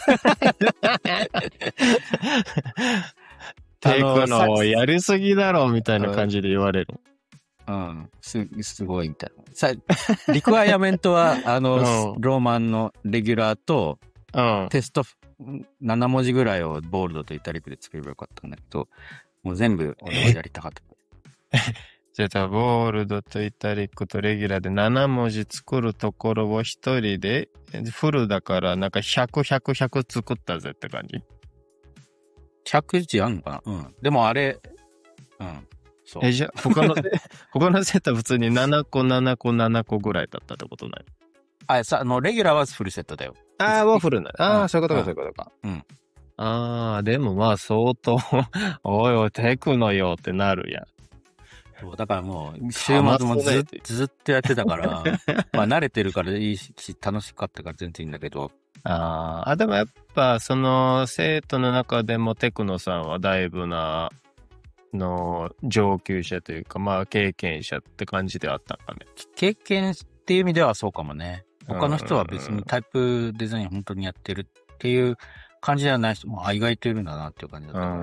テイクのやりすぎだろみたいな感じで言われる。 うん。す、すごいみたいな。さ、リクワイアメントは、あの、うん、ローマンのレギュラーと、うん、テストなな文字ぐらいをボールドとイタリックで作ればよかったんだけど、もう全部俺はやりたかった。 じゃあ、ボールドとイタリックとレギュラーでなな文字作るところを一人で、フルだからなんかひゃく、ひゃく、ひゃく作ったぜって感じ。 ひゃく字あんのかな。うん。でもあれ、うん。そう。 え、じゃあ、他の、他のセットは普通にななこ、ななこ、ななこぐらいだったってことない？ あ、さ、あの、レギュラーはフルセットだよ。 ああ、はフルな。ああ、そういうことか、そういうことか。 うん。 ああ、でもまあ相当、おいおい、テクノよってなるやん。 そう、だからもう、週末もず, ずっとやってたから、まあ慣れてるからいいし、楽しかったから全然いいんだけど。 ああ、でもやっぱ、その、生徒の中でもテクノさんはだいぶな、の、上級者というか、まあ経験者って感じであったんかね。 経験っていう意味ではそうかもね。他の人は別にタイプデザイン本当にやってるっていう感じではない人も、あ、意外といるんだなっていう感じだったから、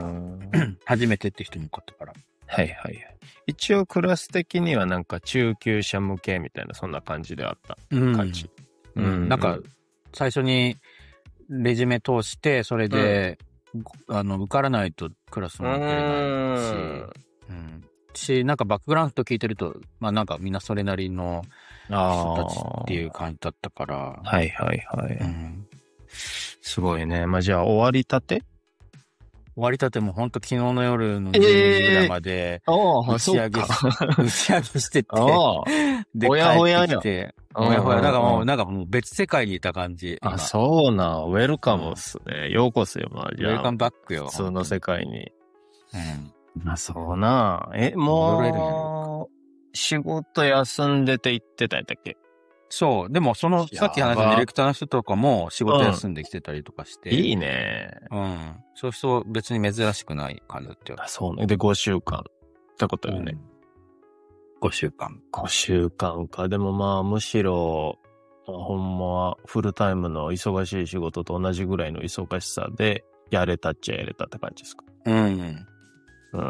初めてって人によかったから。 はいはいはい。一応クラス的にはなんか中級者向けみたいなそんな感じであった感じ。 うん。うんうん、なんか最初にレジュメ通してそれで、うん、あの受からないとクラスも受けれないし、うん、しなんかバックグラウンド聞いてるとまあなんかみんなそれなりの人たちっていう感じだったから。 はいはいはい。うん、すごいね。まあじゃあ終わりたて？ 終わりたてもほんと昨日の夜のじゅうにじぐらいまで打ち上げ、えー、打ち上げしてて、で、 ほやほや帰ってきて、ほやほや、だからもう、なんかもう別世界にいた感じ。 あ、そうな、ウェルカムっすね。うん、ようこそよ、まあ、じゃあ。 ウェルカムバックよ。 普通の世界に。うん。あ、そうな。え、もう、仕事休んでて行ってたんだっけ？ そう。でも、その、さっき話したディレクターの人とかも仕事休んできてたりとかして。 うん、いいね。 うん。そうすると別に珍しくない感じだったよ。 あ、そうね。で、ごしゅうかんってことよね。うん、 ごしゅうかん。 ごしゅうかんか。でもまあ、むしろ、ほんま、フルタイムの忙しい仕事と同じぐらいの忙しさで、やれたっちゃやれたって感じですか？ うん。 う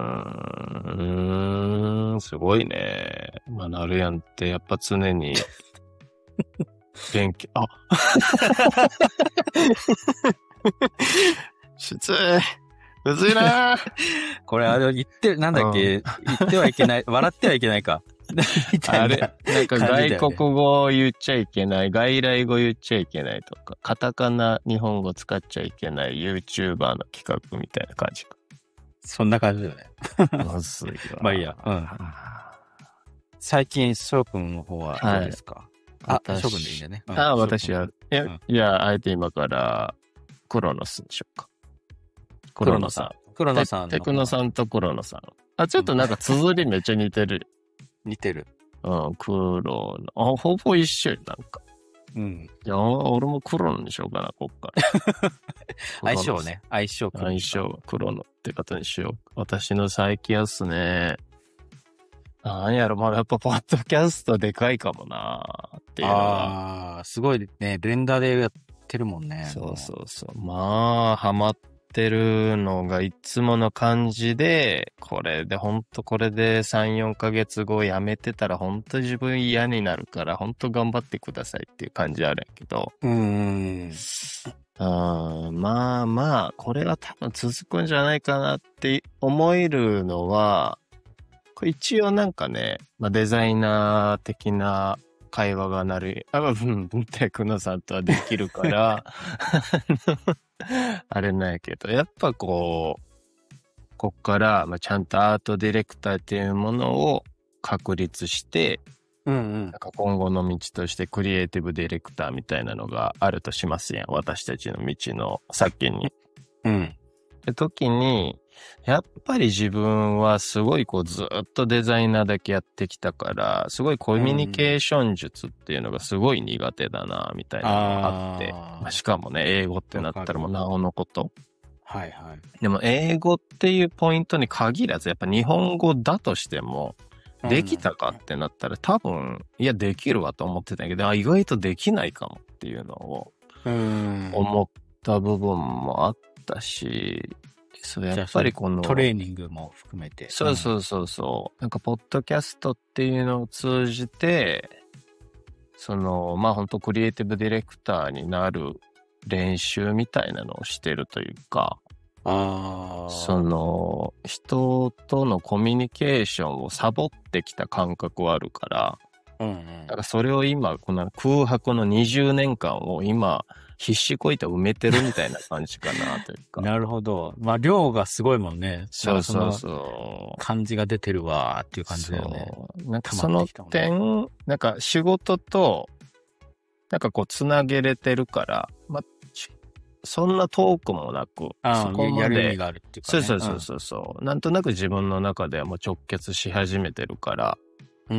ーん、すごいね。まあ、なるやんって、やっぱ常に、勉強、あきつい。むずいなぁ。 これ、あれ、言って、なんだっけ、うん、言ってはいけない、笑ってはいけないか。みたいな、ね。 あれ、なんか外国語を言っちゃいけない、外来語言っちゃいけないとか、カタカナ日本語使っちゃいけない YouTuber の企画みたいな感じか。 そんな感じだよね。 むずいわ。 まあいいや。うん。最近、翔くんの方はどうですか？はい、あ、翔くんでいいんだね。 うん、あ、私は。いや、うん、いや、あえて今から、クロノスにしようか。クロノさん。 クロノさん。 テクノさんとクロノさん。あ、ちょっとなんか綴りめっちゃ似てる。 似てる。 うん、クロノ。あ、ほぼ一緒よ、なんか。 うん。 いや、俺もクロノにしようかな、こっから。 相性ね。相性。 相性、クロノって方にしよう。私の最近やすね。なんやろ、まあやっぱポッドキャストでかいかもなっていうのは。 ああ、すごいね。連打でやってるもんね。 そうそうそう。まあ、ハマってるのがいつもの感じで、これで、ほんとこれでさん、よんかげつごやめてたらほんと自分嫌になるから、ほんと頑張ってくださいっていう感じあるんやけど。 うーん。 あまあまあ、これは多分続くんじゃないかなって思えるのは、これ一応なんかね、まあ、デザイナー的な会話がなる、あ、うん、テクノさんとはできるから、あれなんやけど、やっぱこう、 こっから、まあ、ちゃんとアートディレクターっていうものを確立して、うんうん、なんか今後の道としてクリエイティブディレクターみたいなのがあるとしますやん。私たちの道の先に。うん。って時に、やっぱり自分はすごいこうずっとデザイナーだけやってきたから、すごいコミュニケーション術っていうのがすごい苦手だな、みたいなのがあって。あまあ、しかもね、英語ってなったらもうなおのこと。はいはい。でも英語っていうポイントに限らず、やっぱ日本語だとしても、できたかってなったら多分、いや、できるわと思ってたけど、あ、意外とできないかもっていうのを思った部分もあったし、そうやっぱりこのトレーニングも含めて。 そうそうそうそう。うん、なんか、ポッドキャストっていうのを通じて、その、まあ本当クリエイティブディレクターになる練習みたいなのをしてるというか、あその人とのコミュニケーションをサボってきた感覚はあるから、うんうん、だからそれを今この空白のにじゅうねんかんを今必死こいて埋めてるみたいな感じかなというか。 なるほど。まあ量がすごいもんね。 そうそうそう。 感じが出てるわーっていう感じだよね。 なんかその点、なんか仕事となんかこうつなげれてるから、まあそんな遠くもなく、 あそこまでやる意味があるっていうか、ね、 そうそうそうそう、うん、なんとなく自分の中ではもう直結し始めてるから、うん、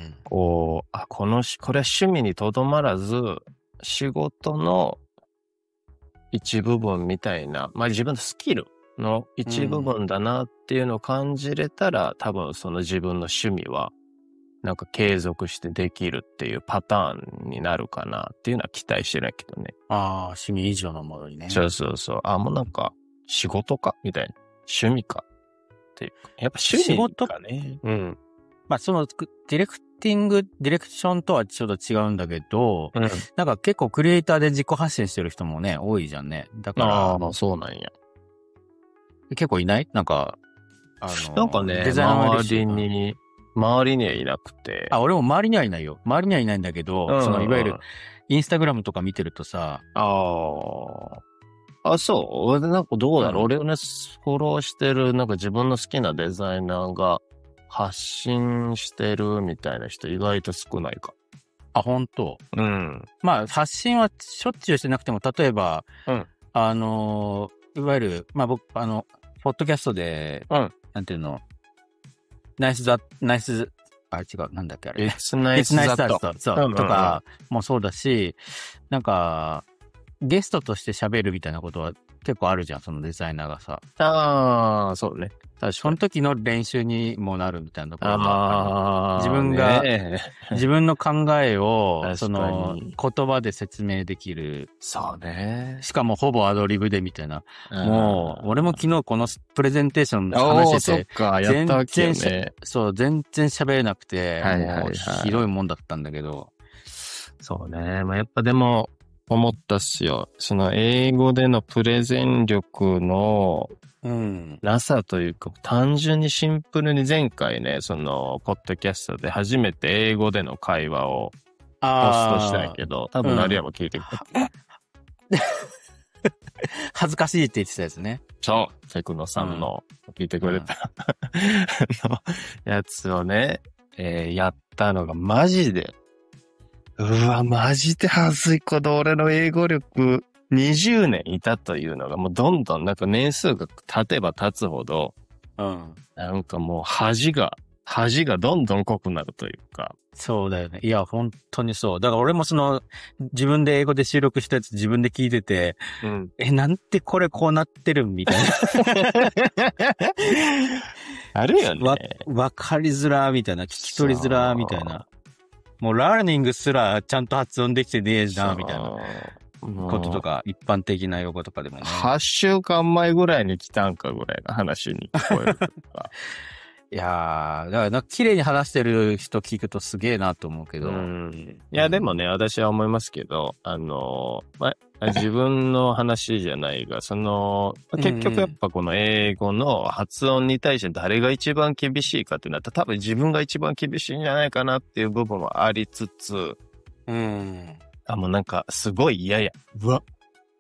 こう、あ、このし、これは趣味にとどまらず、仕事の一部分みたいな、まあ自分のスキルの一部分だなっていうのを感じれたら、うん、多分その自分の趣味は、なんか継続してできるっていうパターンになるかなっていうのは期待してるけどね。 ああ、趣味以上のものにね。 そうそうそう。あ、もうなんか仕事かみたいな。趣味かっていうか。やっぱ趣味かね。仕事うん。 まあそのディレクティング、ディレクションとはちょっと違うんだけど、うん、なんか結構クリエイターで自己発信してる人もね、多いじゃんね。だから。 ああ、まあそうなんや。 結構いないなんか、 あの、なんかね、デザイナー周りに、周りにはいなくて。 あ、俺も周りにはいないよ。周りにはいないんだけど、うん、そのいわゆるインスタグラムとか見てるとさ。 ああ。あ、そう。なんかどうだろう、うん、俺をね、フォローしてる、なんか自分の好きなデザイナーが発信してるみたいな人意外と少ないか。 あ、本当？ うん。 まあ、発信はしょっちゅうしてなくても、例えば、うん、あの、いわゆる、まあ僕、あの、ポッドキャストで、うん、なんていうの、ナイスザ、ナイス、あ、違う、なんだっけあれ。 It's nice that. そう、うんうんうん、とかもそうだし、なんか、ゲストとして喋るみたいなことは結構あるじゃん、そのデザイナーがさ。 ああ、そうね。 確かに。その時の練習にもなるみたいなところがある。自分が、ね、自分の考えを、その、言葉で説明できる。 そうね。 しかもほぼアドリブでみたいな。もう、俺も昨日このプレゼンテーション話してて、 そっか、やったわけよね。 そう、全然喋れなくて、はいはいはい、もうひどいもんだったんだけど。 そうね。まあ、やっぱでも、思ったっすよ。その英語でのプレゼン力のなさというか、うん、単純にシンプルに前回ね、その、ポッドキャストで初めて英語での会話をポストしたけど、多分成山聞いてくれた。 うん、恥ずかしいって言ってたやつね。 そう、セクノさんの聞いてくれた、うん、のやつをね、えー、やったのがマジで、うわ、マジで恥ずいこと、俺の英語力にじゅうねんいたというのが、もうどんどんなんか年数が経てば経つほど、うん。なんかもう恥が、恥がどんどん濃くなるというか。 そうだよね。いや、本当にそう。だから俺もその、自分で英語で収録したやつ自分で聞いてて、うん、え、なんてこれこうなってるみたいな。 あるよね。 わ、わかりづらみたいな、聞き取りづらみたいな。もうラーニングすらちゃんと発音できてねえな、みたいなこととか、一般的な用語とかでもね。 はちしゅうかんまえぐらいに来たんかぐらいの話に聞こえるとか。 いやー、だからなんか綺麗に話してる人聞くとすげえなと思うけど。うんいや、でもね、私は思いますけど、あの、まあ、自分の話じゃないが、その、結局やっぱこの英語の発音に対して誰が一番厳しいかってなったら、多分自分が一番厳しいんじゃないかなっていう部分はありつつ、うん。あ、もうなんかすごい嫌や。うわ。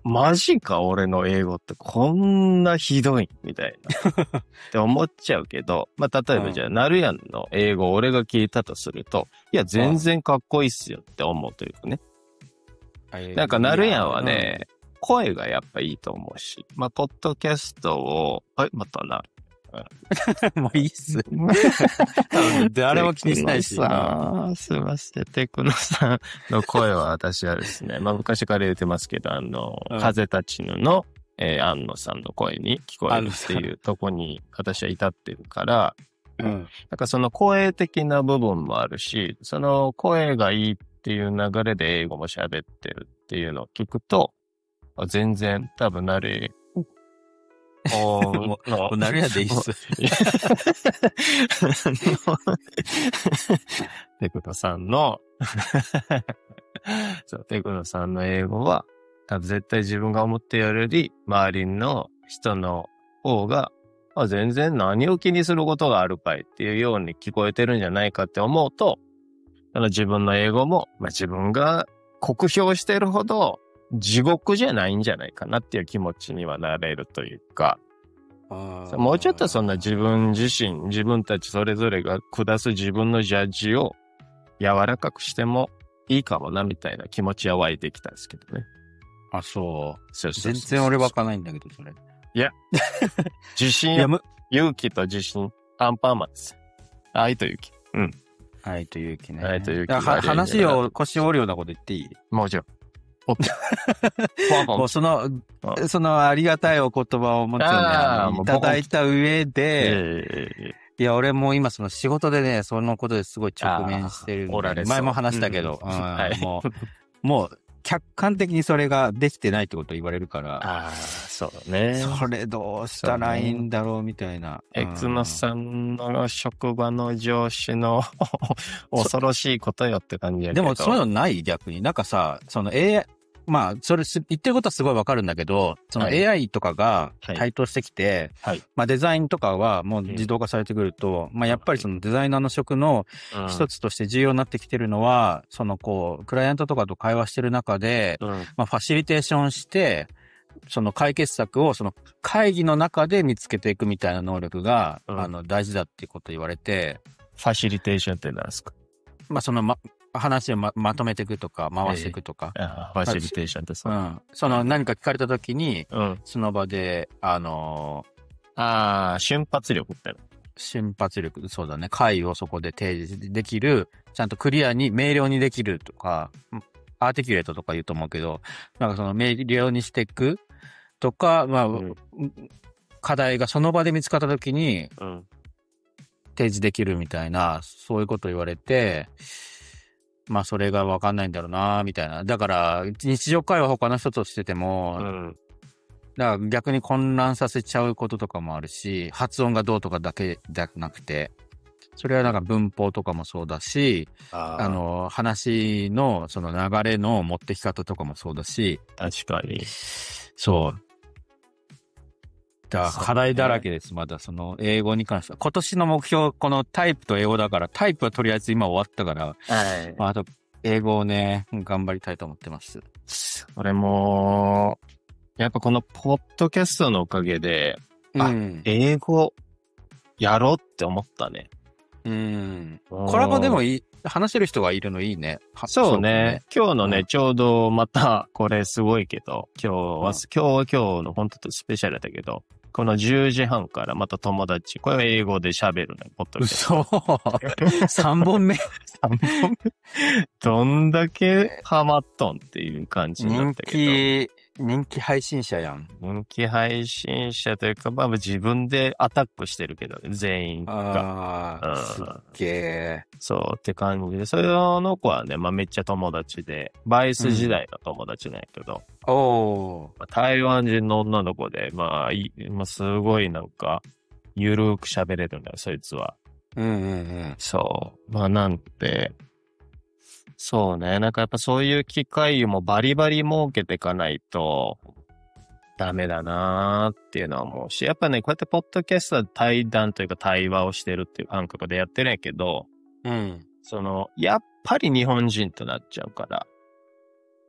マジか俺の英語ってこんなひどいみたいなって思っちゃうけど、まあ例えばじゃあ、うん、なるやんの英語を俺が聞いたとすると、いや全然かっこいいっすよって思うというかね。なんかなるやんはね、うん、声がやっぱいいと思うし、まあポッドキャストを、あ、またな。 もういいっす。誰も気にしないし。 さあ、すいません。テクノさんの声は私はですね、まあ昔から言ってますけど、あの、うん、風立ちぬの、えー、安野さんの声に聞こえるっていうとこに私は至ってるから、うん。なんかその声的な部分もあるし、その声がいいっていう流れで英語も喋ってるっていうのを聞くと、全然多分なる、 おー、もう、なるやでいいっす。 テクノさんのそう、テクノさんの英語は、多分絶対自分が思ってやるより、周りの人の方が、あ、全然何を気にすることがあるかいっていうように聞こえてるんじゃないかって思うと、あの自分の英語も、まあ、自分が酷評してるほど、地獄じゃないんじゃないかなっていう気持ちにはなれるというか、あもうちょっとそんな自分自身、自分たちそれぞれが下す自分のジャッジを柔らかくしてもいいかもなみたいな気持ちは湧いてきたんですけどね。 あ、そう。 そうそうそうそう全然俺湧かないんだけど、それ。 いや、自信や勇気と自信、アンパンマンです。愛と勇気。うん。 愛と勇気ね。 愛と勇気。 話を腰折るようなこと言っていい？ もちろん。 もうその、そのありがたいお言葉をもちろんね、いただいた上で、いや、俺も今その仕事でね、そのことですごい直面してるんで、前も話したけど、もう、もう、客観的にそれができてないってことを言われるから、 ああ、そうね。 それどうしたらいいんだろうみたいな。 エクノさんの職場の上司の恐ろしいことよって感じやけど。 でもそういうのない逆に。なんかさ、その エーアイ、まあ、それ言ってることはすごいわかるんだけど、その エーアイ とかが台頭してきて、はいはい、まあデザインとかはもう自動化されてくると、うん、まあやっぱりそのデザイナーの職の一つとして重要になってきてるのは、うん、そのこう、クライアントとかと会話してる中で、うん、まあファシリテーションして、その解決策をその会議の中で見つけていくみたいな能力が、うん、あの大事だっていうこと言われて。 ファシリテーションって何ですか？ まあそのま、話を ま, まとめていくとか、回していくとか。 えー、あファシリテーションってそう。 うん。その何か聞かれたときに、うん、その場で、あのー、ああ、瞬発力っての。 瞬発力、そうだね。解をそこで提示できる、ちゃんとクリアに、明瞭にできるとか、アーティキュレートとか言うと思うけど、なんかその明瞭にしていくとか、まあ、うん、課題がその場で見つかったときに、うん、提示できるみたいな、そういうこと言われて、まあそれが分かんないんだろうなみたいな。だから日常会話他の人としてても、うん、だから逆に混乱させちゃうこととかもあるし、発音がどうとかだけじゃなくて、それはなんか文法とかもそうだし、あ, あの話のその流れの持ってき方とかもそうだし、 確かにそう。だから課題だらけです。まだその英語に関しては。今年の目標、このタイプと英語だから、タイプはとりあえず今終わったから、はい。まあ、あと英語をね、頑張りたいと思ってます。 俺も、やっぱこのポッドキャストのおかげで、あ、うん、英語やろうって思ったね。 うん。コラボでもいい、話せる人がいるのいいね。 そうね。今日のね、うん、ちょうどまた、これすごいけど、今日は、うん、今日は今日の本当スペシャルだけど、このじゅうじはんからまた友達、これは英語で喋るね、ポッドキャスト。 嘘さんぼんめ ?さん本目どんだけハマっとんっていう感じになったけど。 人気、人気配信者やん。 人気配信者というか、まあ自分でアタックしてるけど、ね、全員が。 ああ、うん、すっげえ。 そうって感じで、それの子はね、まあめっちゃ友達で、バイス時代の友達なんやけど。 うん、おー。 台湾人の女の子で、まあ、いまあ、すごいなんか、ゆるーく喋れるんだよ、そいつは。 うんうんうん。 そう。まあなんて、そうね。なんかやっぱそういう機会もバリバリ設けていかないとダメだなーっていうのは思うし、やっぱね、こうやってポッドキャストで対談というか対話をしてるっていう感覚でやってるんやけど、 うん。 その、やっぱり日本人となっちゃうから、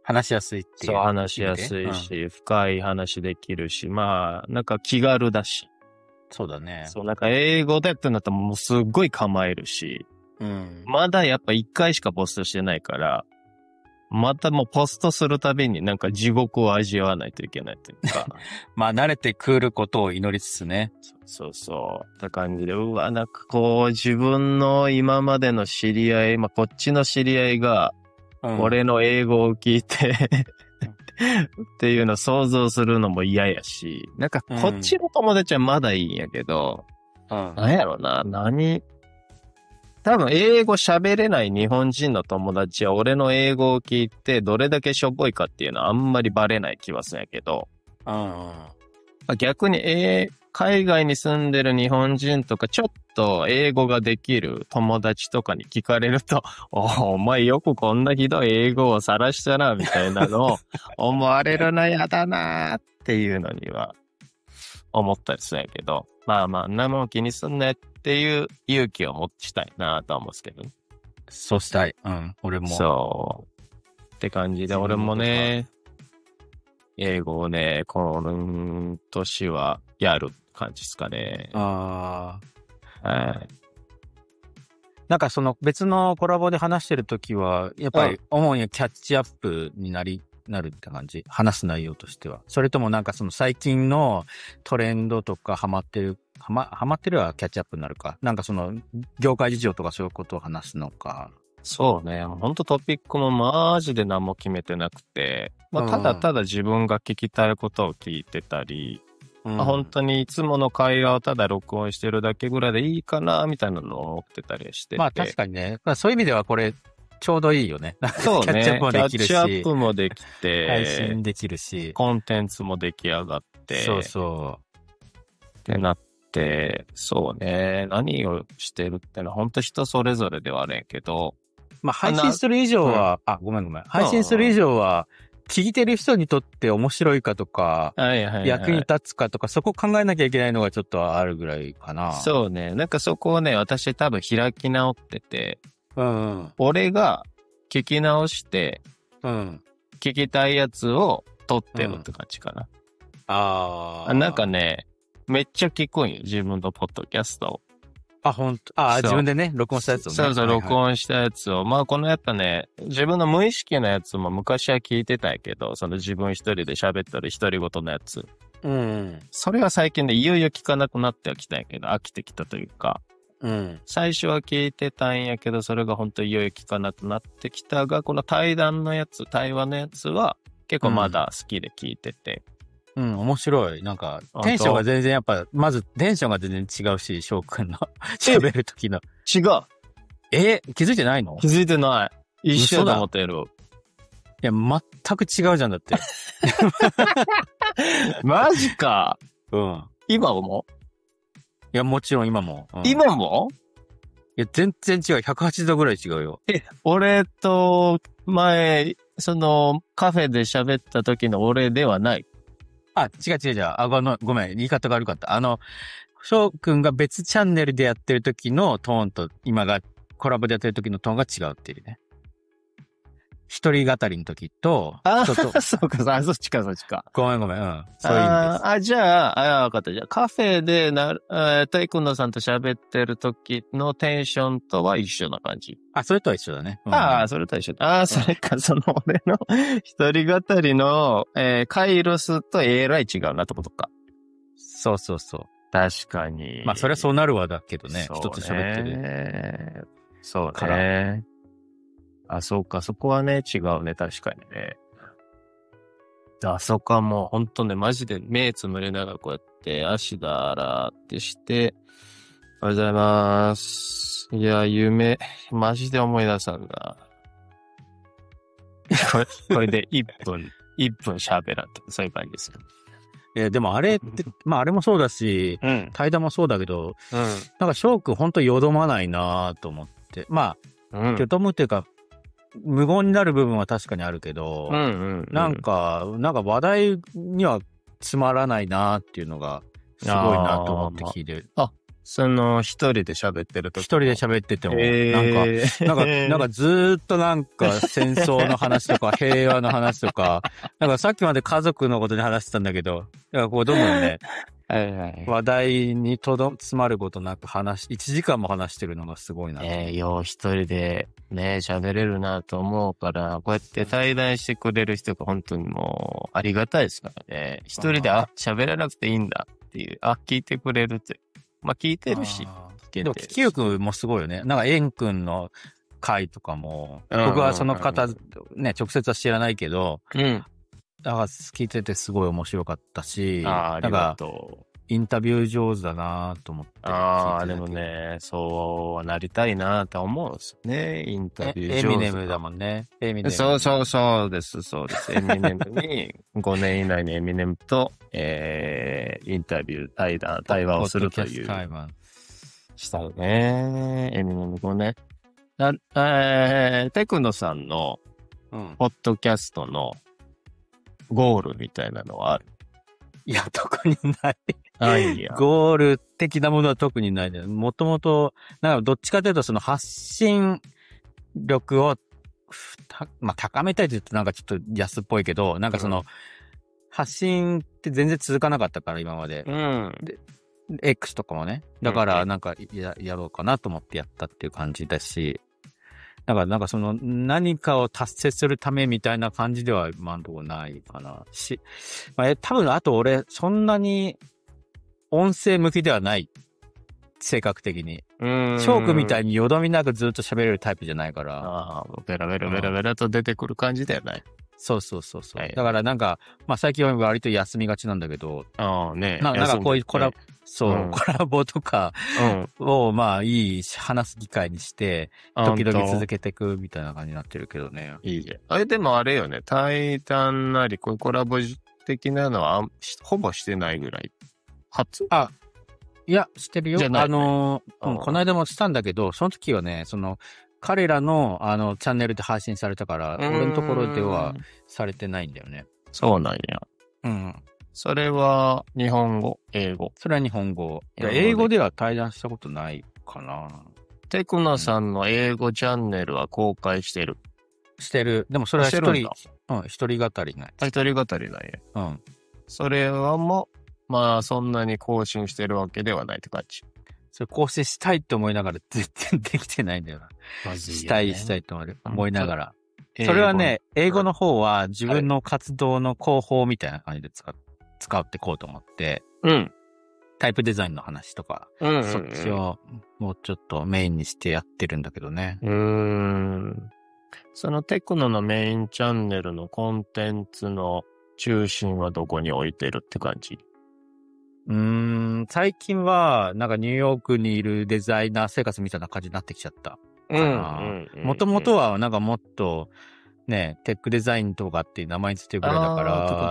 話しやすいっていう。 そう、話しやすいし、うん、深い話できるし、まあ、なんか気軽だし。 そうだね。 そう、なんか英語でってなったらもうすっごい構えるし、 うん、 まだやっぱ一回しかポストしてないから、またもうポストするたびになんか地獄を味わわないといけないというか。 まあ慣れてくることを祈りつつね。 そうそう。って感じで、うわ、なんかこう自分の今までの知り合い、まあこっちの知り合いが、俺の英語を聞いて、うん、っていうのを想像するのも嫌やし、なんかこっちの友達はまだいいんやけど、うん、なんやろな、何多分英語喋れない日本人の友達は俺の英語を聞いてどれだけしょぼいかっていうのはあんまりバレない気はするんやけど、 うん、 逆に、えー、海外に住んでる日本人とかちょっと英語ができる友達とかに聞かれると、お, お前よくこんなひどい英語を晒したなみたいなのを思われるのやだなっていうのには思ったりするんやけど、まあまあ何も気にすんねっていう勇気を持ちたいなとは思うんですけどね。 そうしたい。うん。俺も。 そう。って感じで、俺もね、英語をね、この年はやる感じですかね。 ああ。はい。 なんかその別のコラボで話してるときは、やっぱり主にキャッチアップになり、なるって感じ？話す内容としては。それともなんかその最近のトレンドとかハマってる、ハマ、ハマってるはキャッチアップになるか。なんかその業界事情とかそういうことを話すのか。 そうね。ほんとトピックもマジで何も決めてなくて、まあ、ただただ自分が聞きたいことを聞いてたり、うんまあ、本当にいつもの会話をただ録音してるだけぐらいでいいかな、みたいなのを思ってたりしてて。 まあ確かにね。まあ、そういう意味ではこれ、ちょうどいいよね。 そうね。 キャッチアップもできるし。 キャッチアップもできて。 配信できるし。 コンテンツも出来上がって。 そうそう。 ってなって、そうね。何をしてるってのは本当人それぞれではあるんやけど。 まあ配信する以上は、あ、ごめんごめん。配信する以上は、聞いてる人にとって面白いかとか、 はいはいはい、 役に立つかとか、そこ考えなきゃいけないのがちょっとあるぐらいかな。 そうね。なんかそこをね、私多分開き直ってて、 うん、うん。 俺が聞き直して、 うん。 聞きたいやつを撮ってるって感じかな。うん、 ああ。 なんかね、めっちゃ聞くんよ。自分のポッドキャストを。 あ、ほんと。あ、自分でね、録音したやつをね。 そうそう、 はいはい、 録音したやつを。まあ、このやっぱね、自分の無意識なやつも昔は聞いてたんやけど、その自分一人で喋ったり独り言のやつ。 うん。 それは最近でいよいよ聞かなくなってはきたんやけど、飽きてきたというか。 うん。 最初は聞いてたんやけど、それが本当いよいよ聞かなくなってきたが、この対談のやつ、対話のやつは結構まだ好きで聞いてて。 うん、うん、面白い。なんか、テンションが全然やっぱ、まずテンションが全然違うし、翔くんの喋る時の。 違う。 え、気づいてないの？ 気づいてない。一緒だ思ってる。 いや、全く違うじゃんだって。 マジか。 うん。 今も？ いや、もちろん今も。 うん、今も？ いや、全然違う。ひゃくはちじゅうどぐらい違うよ。 え、俺と、前、その、カフェで喋った時の俺ではない。 あ、違う違う違う。あ、ごめん、ごめん。言い方が悪かった。あの、翔くんが別チャンネルでやってる時のトーンと、今がコラボでやってる時のトーンが違うっていうね。一人語りの時と、 あ、そうか、そっちか、そっちか。 ごめんごめん、うん。そういう意味です。 あ、じゃあ、あ、わかった。じゃあ、カフェでな、えー、テイクンドさんと喋ってる時のテンションとは一緒な感じ。 あ、それとは一緒だね。 うん、ああ、それとは一緒だ。ああ、それか、その俺の一人語りの、えー、カイロスとえらい違うなってことか。 そうそうそう。 確かに。 まあ、それはそうなるわだけどね。 そうね人と喋ってる。 そうね。あ、そうか、そこはね、違うね、確かにね。あ、そこはもう、ほんとね、マジで目つむれながらこうやって、足だらってして、おはようございます。いや、夢、マジで思い出さんな。これ、これでいっぷん、いっぷん喋らんと、そういう感じですよ。 いや、でもあれって、まああれもそうだし、 うん、 対談もそうだけど、 うん、 なんか翔くんほんとよどまないなと思って。まあ、うん、よどむっていうか、無言になる部分は確かにあるけど、 うんうんうん、 なんか、なんか話題にはつまらないなっていうのが、すごいなと思って聞いてる。 あ、 その、一人で喋ってるとき。 一人で喋ってても、 えー、なんか、なんか、なんかずーっとなんか戦争の話とか平和の話とか、なんかさっきまで家族のことに話してたんだけど、だからこうどんどんね、 はいはい、 話題にとど詰まることなく話し、いちじかんも話してるのがすごいな。 えー、よう一人でね、喋れるなと思うから、こうやって対談してくれる人が本当にもうありがたいですからね。一人で、あ、喋らなくていいんだっていう、あ、聞いてくれるって。まあ聞いてるし。 でも、聞き力もすごいよね。なんか、エン君の回とかも、僕はその方、ね、直接は知らないけど、うん。だから聞いててすごい面白かったし、 ああ、ありがとう。 インタビュー上手だなと思って。 ああ、でもね、そうなりたいなと思うんですよね。インタビュー上手。 エミネムだもんね。エミネム。 そうそうそうです、そうです。エミネムに、ごねん以内にエミネムと、えー、インタビュー、対談、対話をするという。対話。したよね。エミネムごねん。えー、テクノさんの、ポッドキャストのゴールみたいなのはある？ いや、特にない。 ないや。 ゴール的なものは特にないね。もともと、なんかどっちかというとその発信力を、まあ、高めたいと言うとなんかちょっと安っぽいけど、なんかその、うん、発信って全然続かなかったから今まで。うん。で、X とかもね。だからなんかや、やろうかなと思ってやったっていう感じだし、だからなんかその何かを達成するためみたいな感じでは今のところないかな。し、まあ、多分あと俺そんなに音声向きではない。性格的に。チョークみたいによどみなくずっと喋れるタイプじゃないから。 ああ、ベラベラベラベラと出てくる感じだよね。 そうそうそうそう、はい。だからなんか、まあ最近は割と休みがちなんだけど。 ああね。 ななんかこういうコラボ、そう、うん、コラボとかを、うん、まあいい話す機会にして、時々続けていくみたいな感じになってるけどね。 いいじゃん。あれでもあれよね、対談なり、こういうコラボ的なのはほぼしてないぐらい。初？ あ、いや、してるよ。じゃない、ね、あの、うん、この間もしたんだけど、その時はね、その、彼らの、あの、チャンネルで配信されたから、俺のところではされてないんだよね。 そうなんや。 うん。 それは、日本語、英語。 それは日本語。英語では対談したことないかな。 テクノさんの英語チャンネルは公開してる。 してる。でもそれは一人、うん、一人語りない。 あ、一人語りないや。 うん。 それはもう、まあ、そんなに更新してるわけではないって感じ。 それ更新したいって思いながら全然できてないんだよな。まずいよね。したい、したいと思いながら。それはね、英語の方は自分の活動の広報みたいな感じで使っ、使ってこうと思って、 うん。 タイプデザインの話とか、 うんうんうん、 そっちをもうちょっとメインにしてやってるんだけどね。 うーん。そのテクノのメインチャンネルのコンテンツの中心はどこに置いてるって感じ？ うーん、最近は、なんかニューヨークにいるデザイナー生活みたいな感じになってきちゃったかな。もともとはなんかもっと、ね、テックデザインとかっていう名前についてるぐらいだから、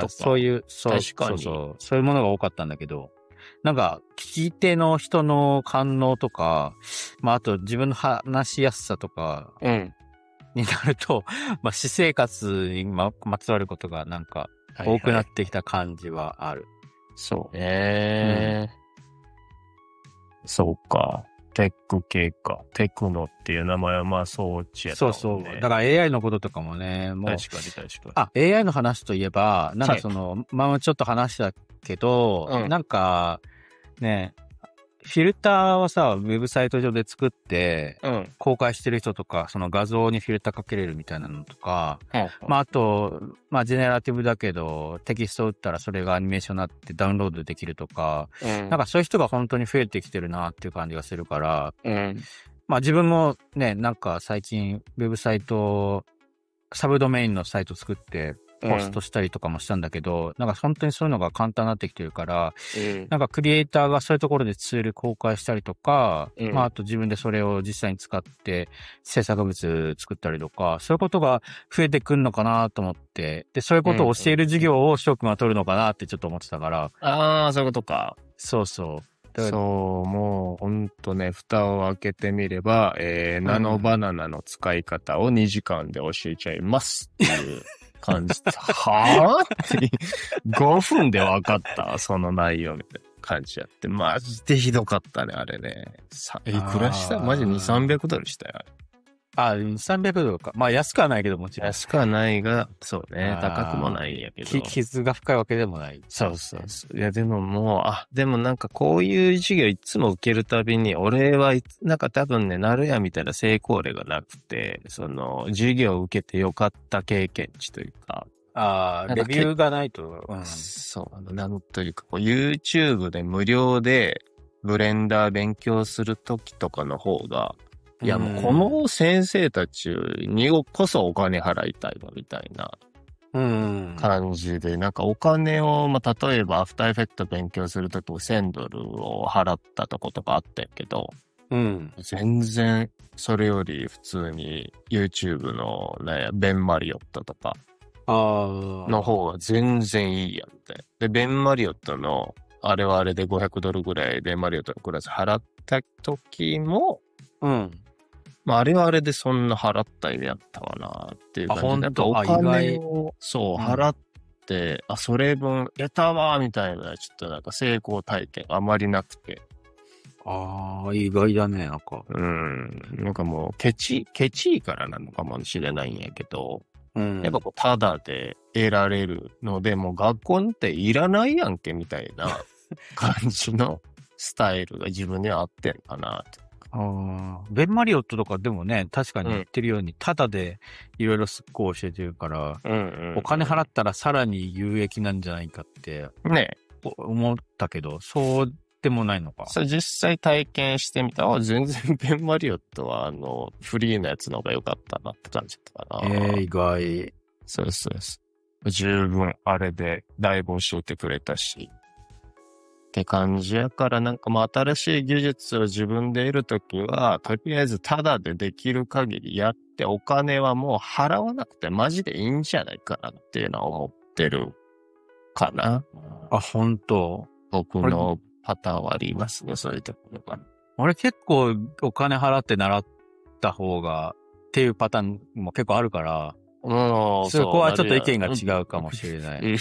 そういう、そう、そうそう、そういうものが多かったんだけど、なんか、聞き手の人の感応とか、まあ、あと自分の話しやすさとか、 うん、 になると、まあ、私生活にま、まつわることがなんか、多くなってきた感じはある。 はいはい、そうね、うん。そうか。テック系か。テクノっていう名前はまあ装置やったもんね。 そうそう。だから エーアイ のこととかもね、もう。 確かに確かに。 あ、エーアイ の話といえば、なんかその、はい、まあちょっと話したけど、うん、なんか、ね、フィルターをさ、ウェブサイト上で作って、うん、公開してる人とか、その画像にフィルターかけれるみたいなのとか、うん、まああと、まあジェネラティブだけど、テキストを打ったらそれがアニメーションになってダウンロードできるとか、うん、なんかそういう人が本当に増えてきてるなっていう感じがするから、 うん、 まあ自分もね、なんか最近ウェブサイト、サブドメインのサイト作って、ポストしたりとかもしたんだけど、うん、なんか本当にそういうのが簡単になってきてるから、うん、なんかクリエイターがそういうところでツール公開したりとか、うん、まああと自分でそれを実際に使って制作物作ったりとか、そういうことが増えてくんのかなと思って、で、そういうことを教える授業を翔くんは取るのかなってちょっと思ってたから。 ああ、そういうことか。 そうそう。 そう、もうほんとね、蓋を開けてみれば、えー、ナノバナナの使い方をにじかんで教えちゃいますっていう。感じ。はぁってごふんで分かった。その内容みたいな。 感じやって、マジでひどかったね、あれね。さ、いくらしたマジに、さんびゃくドルしたよ。 あ、さんびゃくドルか。まあ安くはないけどもちろん。 安くはないが、そうね、高くもないんやけど。 傷が深いわけでもない。 そうそうそう。いやでももう、あ、でもなんかこういう授業いつも受けるたびに、俺は、なんか多分ね、なるやみたいな成功例がなくて、その、授業を受けてよかった経験値というか、 ああ、レビューがないと。 うん、そう、あの、なんというか、こう YouTube で無料でブレンダー勉強するときとかの方が、いやもうこの先生たちにこそお金払いたいわみたいな感じで、なんかお金を、まあ、例えばアフターエフェクト勉強するときもせんドルを払ったとことかあったけど、うん、全然それより普通に YouTube のね、ベンマリオットとかの方が全然いいやんって。で、ベンマリオットのあれはあれでごひゃくドルぐらいベンマリオットのクラス払った時も、うん。まあ、あれはあれでそんな払った意味やったかなっていう感じで。やっぱお金を、そう、払って、うん、あ、それ分、やったわーみたいな、ちょっとなんか成功体験あまりなくて。 ああ、意外だね、なんか。 うん。なんかもう、ケチ、ケチいからなのかもしれないんやけど、うん、やっぱこう、ただで得られるので、もう学校っていらないやんけ、みたいな感じのスタイルが自分には合ってんかなって。 ああ、ベンマリオットとかでもね、確かに言ってるように、ただでいろいろすっごい教えてるから、うんうんうん、お金払ったらさらに有益なんじゃないかって、ね、思ったけど、そうでもないのか。 そう、実際体験してみたら、全然ベンマリオットは、あの、フリーのやつの方が良かったなって感じだったかな。 えー、意外。 そうそうそう。十分、あれで、だいぶ教えてくれたし。って感じやから、なんかもう新しい技術を自分で得るときは、とりあえずタダでできる限りやって、お金はもう払わなくてマジでいいんじゃないかなっていうのは思ってるかな。 あ、本当。 僕のパターンはありますね、そういうところが。 俺結構お金払って習った方がっていうパターンも結構あるから、うん、そこはちょっと意見が違うかもしれない。うん、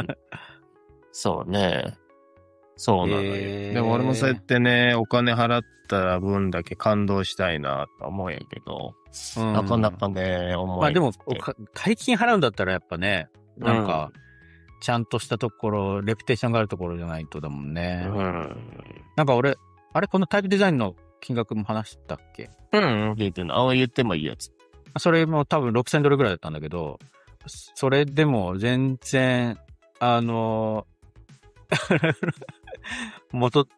そうね。そうなのよ。えー、でも俺もそうやってね、お金払った分だけ感動したいなと思うんやけど、うん、なかなかね、思えまあでも、大金払うんだったらやっぱね、なんか、ちゃんとしたところ、レピュテーションがあるところじゃないとだもんね。うん、なんか俺、あれこのタイプデザインの金額も話したっけ？ うん、言ってんの。あ、言ってもいいやつ。 それも多分ろくせんドルぐらいだったんだけど、それでも全然、あの、元、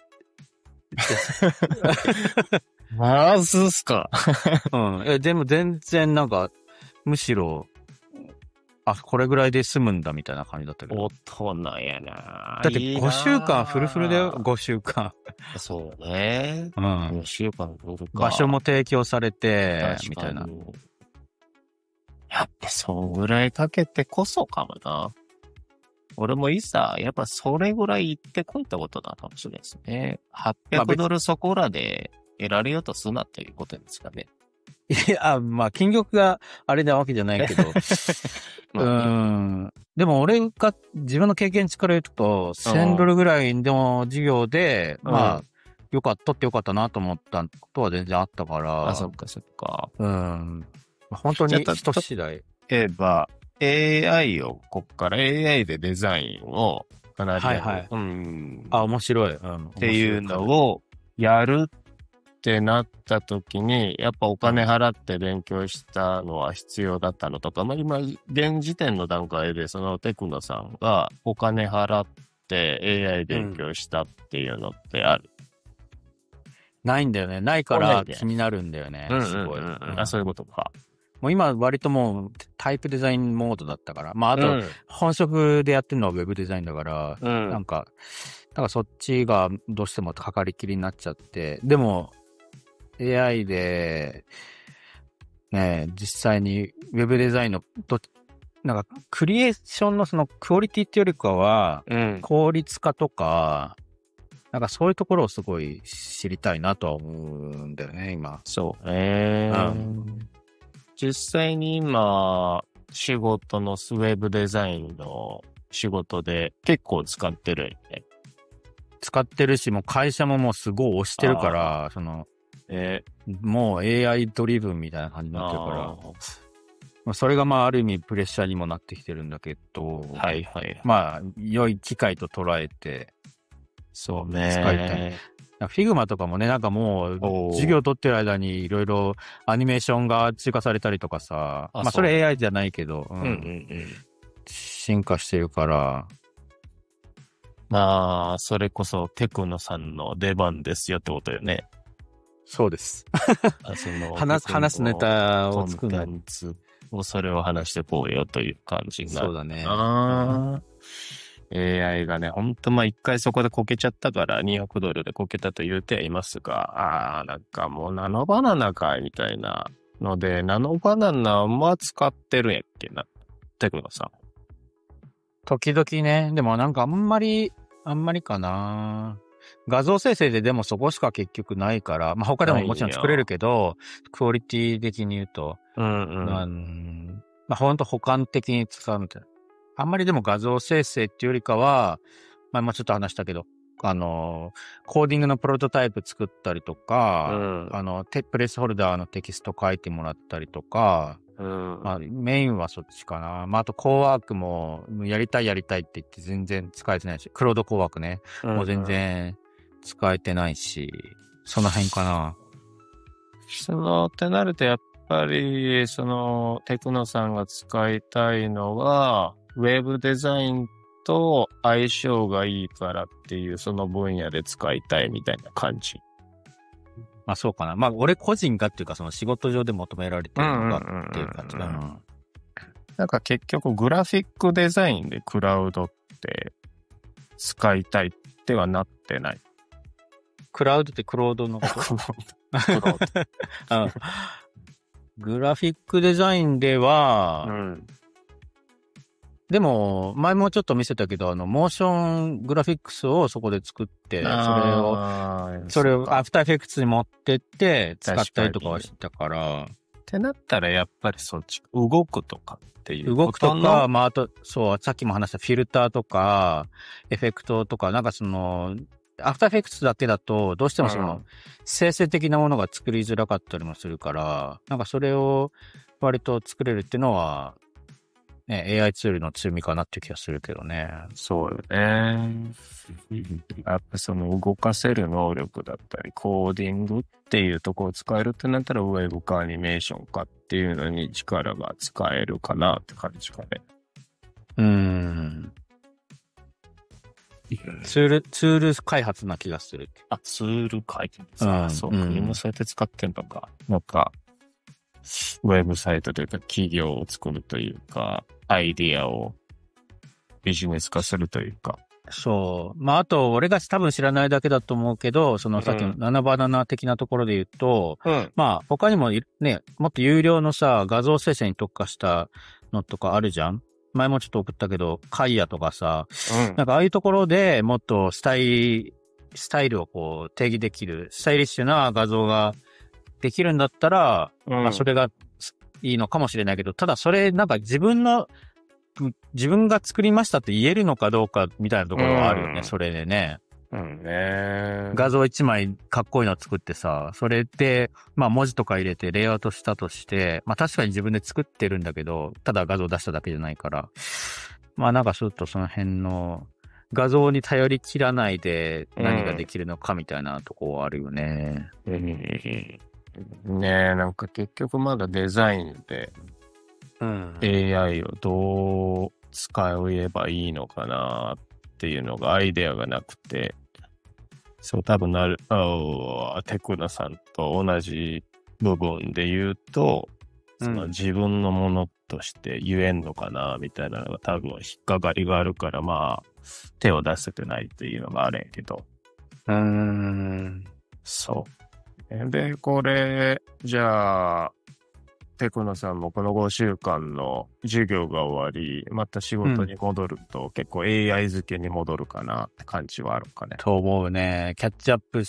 マジっすか。 うん。え、でも全然なんか、むしろ、あ、これぐらいで済むんだみたいな感じだったけど。 大人やな。 だってごしゅうかんフルフルだよ、ごしゅうかん。そうね。うん。ごしゅうかんフルか。 場所も提供されて、みたいな。 やっぱそうぐらいかけてこそかもな。俺もいざ、やっぱそれぐらい行ってこいってことなかもしれないですね。はっぴゃくドルそこらで得られようとすなっていうことですかね。 いや、まあ、金額があれなわけじゃないけど。まあね、うん。でも俺が自分の経験値から言うと、せんドルぐらいの授業で、うん、まあ、よかった、取ってよかったなと思ったことは全然あったから。 あ、そっかそっか。 うん。本当に人次第。 例えば、エーアイ を、こっから エーアイ でデザインをかなり、 はいはい。 うん、 あ、面白い。うん、 っていうのをやるってなった時に、やっぱお金払って勉強したのは必要だったのとか、まあ今、現時点の段階でそのテクノさんがお金払って エーアイ 勉強したっていうのってある？ うん、ないんだよね。ないから気になるんだよね。 うんうんうんうん、すごい、うん。あ、そういうことか。 もう今割ともうタイプデザインモードだったから。まああと本職でやってるのはウェブデザインだから、うん、なんか、なんかそっちがどうしてもかかりきりになっちゃって、でも エーアイ で、ね、実際にウェブデザインのど、なんかクリエーションのそのクオリティっていうよりかは、うん、効率化とか、なんかそういうところをすごい知りたいなとは思うんだよね、今。 そうね。うん実際に今、仕事のウェブデザインの仕事で結構使ってるよね。 使ってるし、もう会社ももうすごい押してるから、その、えー、もう エーアイ ドリブンみたいな感じになってるから、まあ、それがまあある意味プレッシャーにもなってきてるんだけど、 はいはい。 まあ、良い機会と捉えて、 そうね。 使いたい。フィグマとかもね、なんかもう、授業取ってる間にいろいろアニメーションが追加されたりとかさ、あまあそれ エーアイ じゃないけど、うんうんうん、進化してるから。 まあ、それこそテクノさんの出番ですよってことよね。 そうです。その話す、話すネタを作るの。 をそれを話してこうよという感じが。 そうだね。 あエーアイ がね、ほんとまあ一回そこでこけちゃったからにひゃくドルでこけたと言うてはいますが、ああ、なんかもうナノバナナかいみたいなので、ナノバナナは使ってるんやっけな。テクノさん。 時々ね、でもなんかあんまり、あんまりかな。画像生成ででもそこしか結局ないから、まあ他でももちろん作れるけど、クオリティ的に言うと、 うんうん。 うんまあほんと補完的に使うみたいな。あんまりでも画像生成っていうよりかは、まあ今ちょっと話したけど、あの、コーディングのプロトタイプ作ったりとか、うん、あの、テプレスホルダーのテキスト書いてもらったりとか、うんまあ、メインはそっちかな。まあ、あと、コーワークも、やりたいやりたいって言って全然使えてないし、クロードコーワークね、うんうん、もう全然使えてないし、その辺かな。 その、ってなると、やっぱり、その、テクノさんが使いたいのは、ウェブデザインと相性がいいからっていう、その分野で使いたいみたいな感じ。 まあそうかな。まあ俺個人がっていうかその仕事上で求められてるのがっていう感じだな。 なんか結局グラフィックデザインでクラウドって使いたいってはなってない。 クラウドってクロードのことクロード。グラフィックデザインでは、うん、でも、前もちょっと見せたけど、あの、モーショングラフィックスをそこで作って、それを、それをアフターエフェクツに持ってって、使ったりとかはしてたから。 ってなったら、やっぱりそっち、動くとかっていう動くとか、まあ、あと、そう、さっきも話したフィルターとか、エフェクトとか、なんかその、アフターエフェクツだけだと、どうしてもその、生成的なものが作りづらかったりもするから、なんかそれを割と作れるっていうのは、ね、エーアイ ツールの強みかなっていう気がするけどね。 そうよね。やっぱその動かせる能力だったり、コーディングっていうところを使えるってなったら、ウェブかアニメーションかっていうのに力が使えるかなって感じかね。 うーん。ツール、ツール開発な気がする。 あ、ツール開発。あ、そうか。みんなそうやって使ってんのか。なんか、ウェブサイトというか企業を作るというか、アイディアをビジネス化するというか。 そう。まあ、あと、俺が多分知らないだけだと思うけど、そのさっきのナナバナナ的なところで言うと、うん、まあ、他にもね、もっと有料のさ、画像生成に特化したのとかあるじゃん？前もちょっと送ったけど、カイヤとかさ、うん、なんかああいうところでもっとスタイ、スタイルをこう定義できる、スタイリッシュな画像ができるんだったら、うん、まあそれがいいのかもしれないけど、ただそれなんか自分の、自分が作りましたって言えるのかどうかみたいなところはあるよね、うん、それでね。 うんね。 画像一枚かっこいいの作ってさ、それで、まあ文字とか入れてレイアウトしたとして、まあ確かに自分で作ってるんだけど、ただ画像出しただけじゃないから、まあなんかちょっとその辺の画像に頼り切らないで何ができるのかみたいなとこはあるよね。 うん、ねえ、なんか結局まだデザインで、うん、エーアイ をどう使えばいいのかなっていうのがアイデアがなくて、そう多分なる、あテクノさんと同じ部分で言うと、その自分のものとして言えんのかなみたいなのが多分引っかかりがあるから、まあ手を出せてないっていうのがあれんけど。 うーん。 そう。で、これ、じゃあ、テクノさんもこのごしゅうかんの授業が終わり、また仕事に戻ると、うん、結構 エーアイ 付けに戻るかなって感じはあるかね。 と思うね。キャッチアップ し,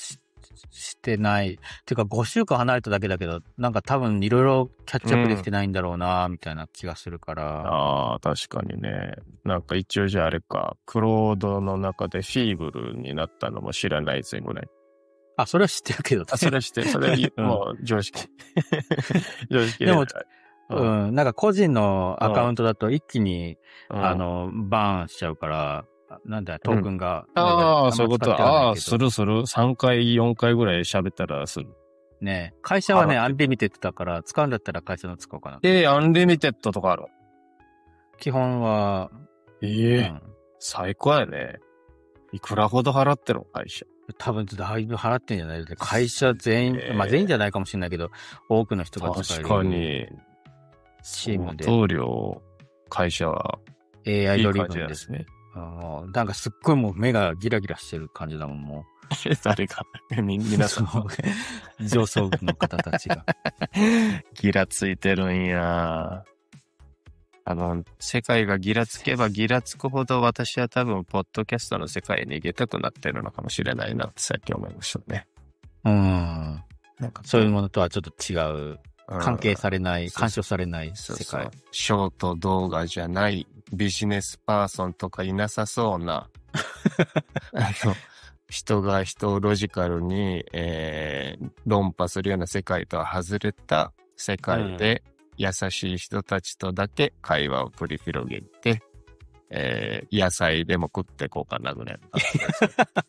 してない。てかごしゅうかん離れただけだけど、なんか多分いろいろキャッチアップできてないんだろうな、みたいな気がするから。 うん、ああ、確かにね。なんか一応じゃああれか、クロードの中でフィーブルになったのも知らないぜぐらい。 あ、それは知ってるけど、ね。 あ、それは知ってる。それはもう常識。常識でも、うん、なんか個人のアカウントだと一気に、うん、あの、バーンしちゃうから、なんだ、トークンが。 うん、ああ、そういうこと。ああ、するする。さんかい、よんかいぐらい喋ったらする。 ね会社はね、アンリミテッドだから、使うんだったら会社の使おうかな。 ええー、アンリミテッドとかある？ 基本は。 ええーうん、最高やね。いくらほど払ってるの会社。 多分だいぶ払ってんじゃないで会社全員、えー、まあ全員じゃないかもしれないけど、多くの人が使える。 確かに。 チームで。 送料、会社は。 エーアイ ドリブンですね。あなんかすっごいもう目がギラギラしてる感じだもん、もう。誰が皆さん。 上層部の方たちが。 ギラついてるんや。あの、世界がギラつけばギラつくほど私は多分、ポッドキャストの世界に逃げたくなってるのかもしれないなって最近思いましたね。 うん。なんかそういうものとはちょっと違う。関係されない、干渉されない世界。そうそうショート動画じゃないビジネスパーソンとかいなさそうな、あの、人が人をロジカルに、えー、論破するような世界とは外れた世界で、うん、優しい人たちとだけ会話を繰り広げて、えー、野菜でも食っていこうかなぐらいの感じです。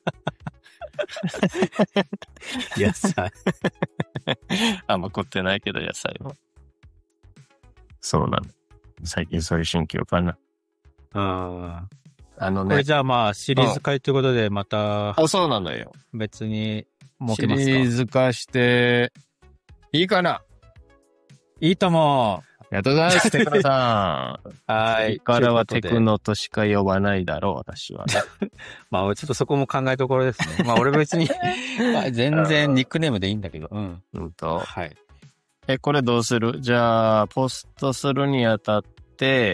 野菜あんま食ってないけど野菜は。そうなの。最近そういう心境かな。 ああ。 あのね。 これじゃあまあシリーズ化ということでまた。 あ、そうなのよ。 別に設けますか。 シリーズ化していいかな。 いいとも。 ありがとうございます、テクノさん。はい。 次からはテクノとしか呼ばないだろう、私は、ね。 まあ、ちょっとそこも考えどころですね。まあ、俺別に、まあ、全然ニックネームでいいんだけど。うん。 うんと。 はい。 え、これどうする？じゃあ、ポストするにあたって、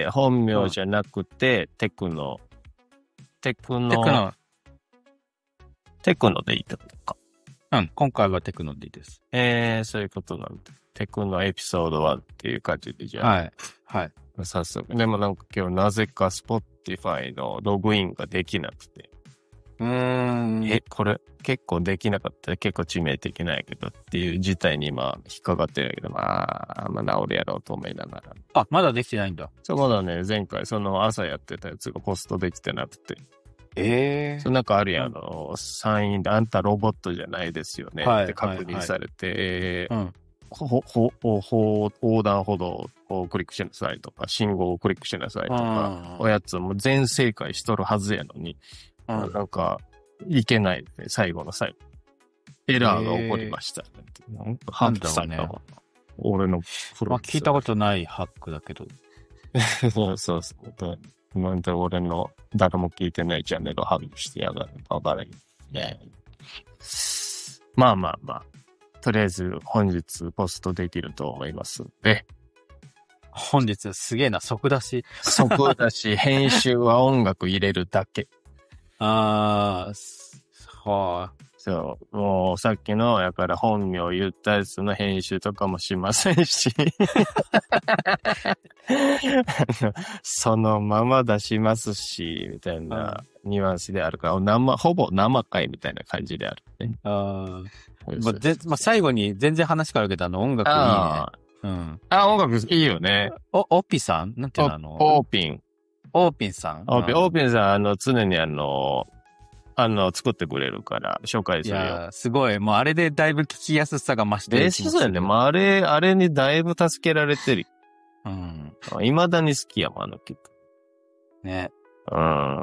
本名じゃなくて、うん、テクノ。テクノ。 テクノ。 テクノでいいってことか。 うん。今回はテクノでいいです。 えー、そういうことなんだ。テクノエピソードワンっていう感じでじゃあ。 はい。はい。 早速。でもなんか今日なぜか Spotify のログインができなくて。 うーん。 え、これ結構できなかったら結構致命的なんやけどっていう事態に今引っかかってるんやけど、まあ、まあ治るやろうと思いながら。 あ、まだできてないんだ。 そう、まだね、前回その朝やってたやつがポストできてなくて。 ええー。 そうなんかあるやん、あの、サインであんたロボットじゃないですよね、はい、って確認されて、はいはい、うんほ、ほ、ほ、ほ、横断歩道をクリックしなさいとか、信号をクリックしなさいとか、おやつも全正解しとるはずやのに、うん、なんか、いけないで、最後の最後。エラーが起こりました。なんかハックされたわ。俺のプロ。まあ、聞いたことないハックだけど。 そうそうそう。今んところ俺の誰も聞いてないチャンネルをハックしてやがる。わからん。ね。まあまあまあ。とりあえず本日ポストできると思いますので。 本日すげえな、即出し。 即出し、編集は音楽入れるだけ。 あー、はあ。 そう。もうさっきの、やから本名言ったやつの編集とかもしませんし。そのまま出しますし、みたいなニュアンスであるから、生、ほぼ生回みたいな感じであるね。 ああ。まあ、で、まあ、最後に全然話変わるけど、あの、音楽いいね。 あうん。あ、音楽いいよね。 お、オーピさんなんていうのあの。 オーピン。 オーピンさんオーピン、オーピンさん、あの、常にあの、あの、作ってくれるから、紹介するよ。いや、 すごい。もうあれでだいぶ聞きやすさが増してる。 そうだよね。まあ、あれ、あれにだいぶ助けられてる。 うん。 未だに好きやもん、あの曲。 ね。 うん、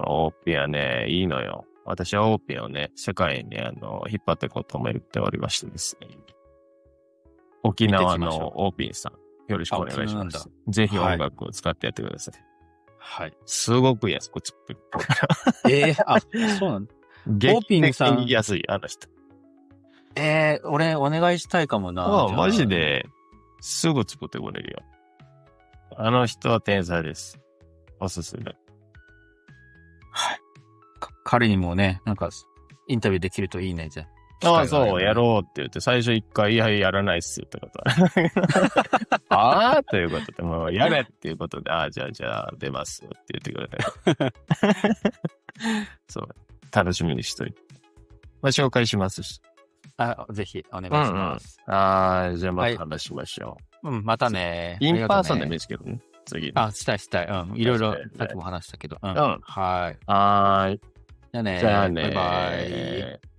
オーピンはね、いいのよ。私はオーピンをね、世界にあの、引っ張っていこうと思っておりましてですね。沖縄のオーピンさん、よろしくお願いします。ぜひ音楽を使ってやってください。 はい。 すごく安くつってる。 ええー、あ、そうなんだ。 オーピンさん。安い、あの人。 ええー、俺、お願いしたいかもな。 ああ、マジで、すぐ作ってくれるよ。あの人は天才です。おすすめ。 はい。彼にもね、なんか、インタビューできるといいね、じゃああ、そう、やろうって言って、最初一回、いや、やらないっすってこと。ああということで、もう、やれっていうことで、ああ、じゃあ、じゃあ、出ますって言ってくれて。そう、楽しみにしといて。まあ、紹介しますし。 あ、ぜひ、お願いします。 うんうん、ああ、じゃあ、また話しましょう。はい、うん、またね。 インパーソンでもいいですけどね。次。 あ、したいしたい。うん。いろいろ、さっきも話したけど。うん。うん。はい。 はーい。 じゃあね。 じゃあね。 バイバイ。